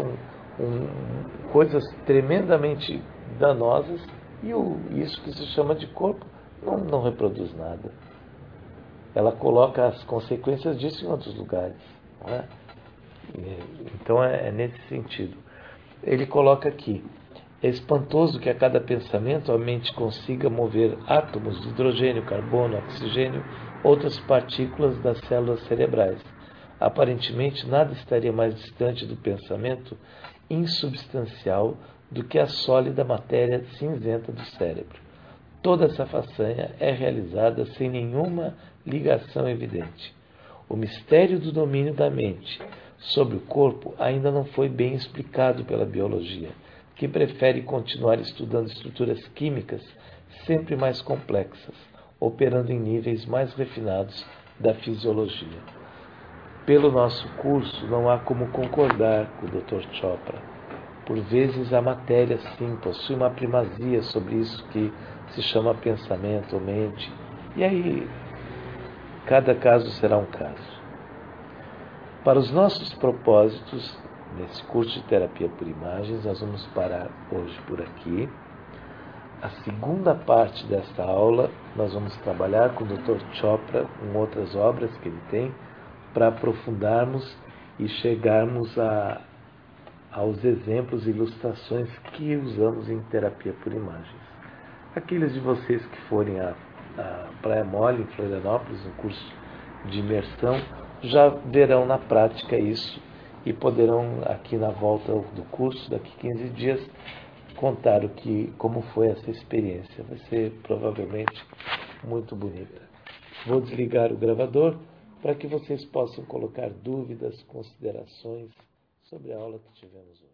um, coisas tremendamente danosas e o, isso que se chama de corpo não, não reproduz nada. Ela coloca as consequências disso em outros lugares, não é? Então é, é nesse sentido. Ele coloca aqui: é espantoso que a cada pensamento a mente consiga mover átomos de hidrogênio, carbono, oxigênio, outras partículas das células cerebrais. Aparentemente, nada estaria mais distante do pensamento insubstancial do que a sólida matéria cinzenta do cérebro. Toda essa façanha é realizada sem nenhuma ligação evidente. O mistério do domínio da mente sobre o corpo ainda não foi bem explicado pela biologia, que prefere continuar estudando estruturas químicas sempre mais complexas, operando em níveis mais refinados da fisiologia. Pelo nosso curso, não há como concordar com o doutor Chopra. Por vezes a matéria, sim, possui uma primazia sobre isso que se chama pensamento ou mente. E aí Cada caso será um caso. Para os nossos propósitos, nesse curso de terapia por imagens, nós vamos parar hoje por aqui. A segunda parte desta aula, nós vamos trabalhar com o doutor Chopra, com outras obras que ele tem, para aprofundarmos e chegarmos a, aos exemplos e ilustrações que usamos em terapia por imagens. Aqueles de vocês que forem a, a Praia Mole, em Florianópolis, um curso de imersão, já verão na prática isso e poderão, aqui na volta do curso, daqui a quinze dias, contar o que, como foi essa experiência. Vai ser provavelmente muito bonita. Vou desligar o gravador para que vocês possam colocar dúvidas, considerações sobre a aula que tivemos hoje.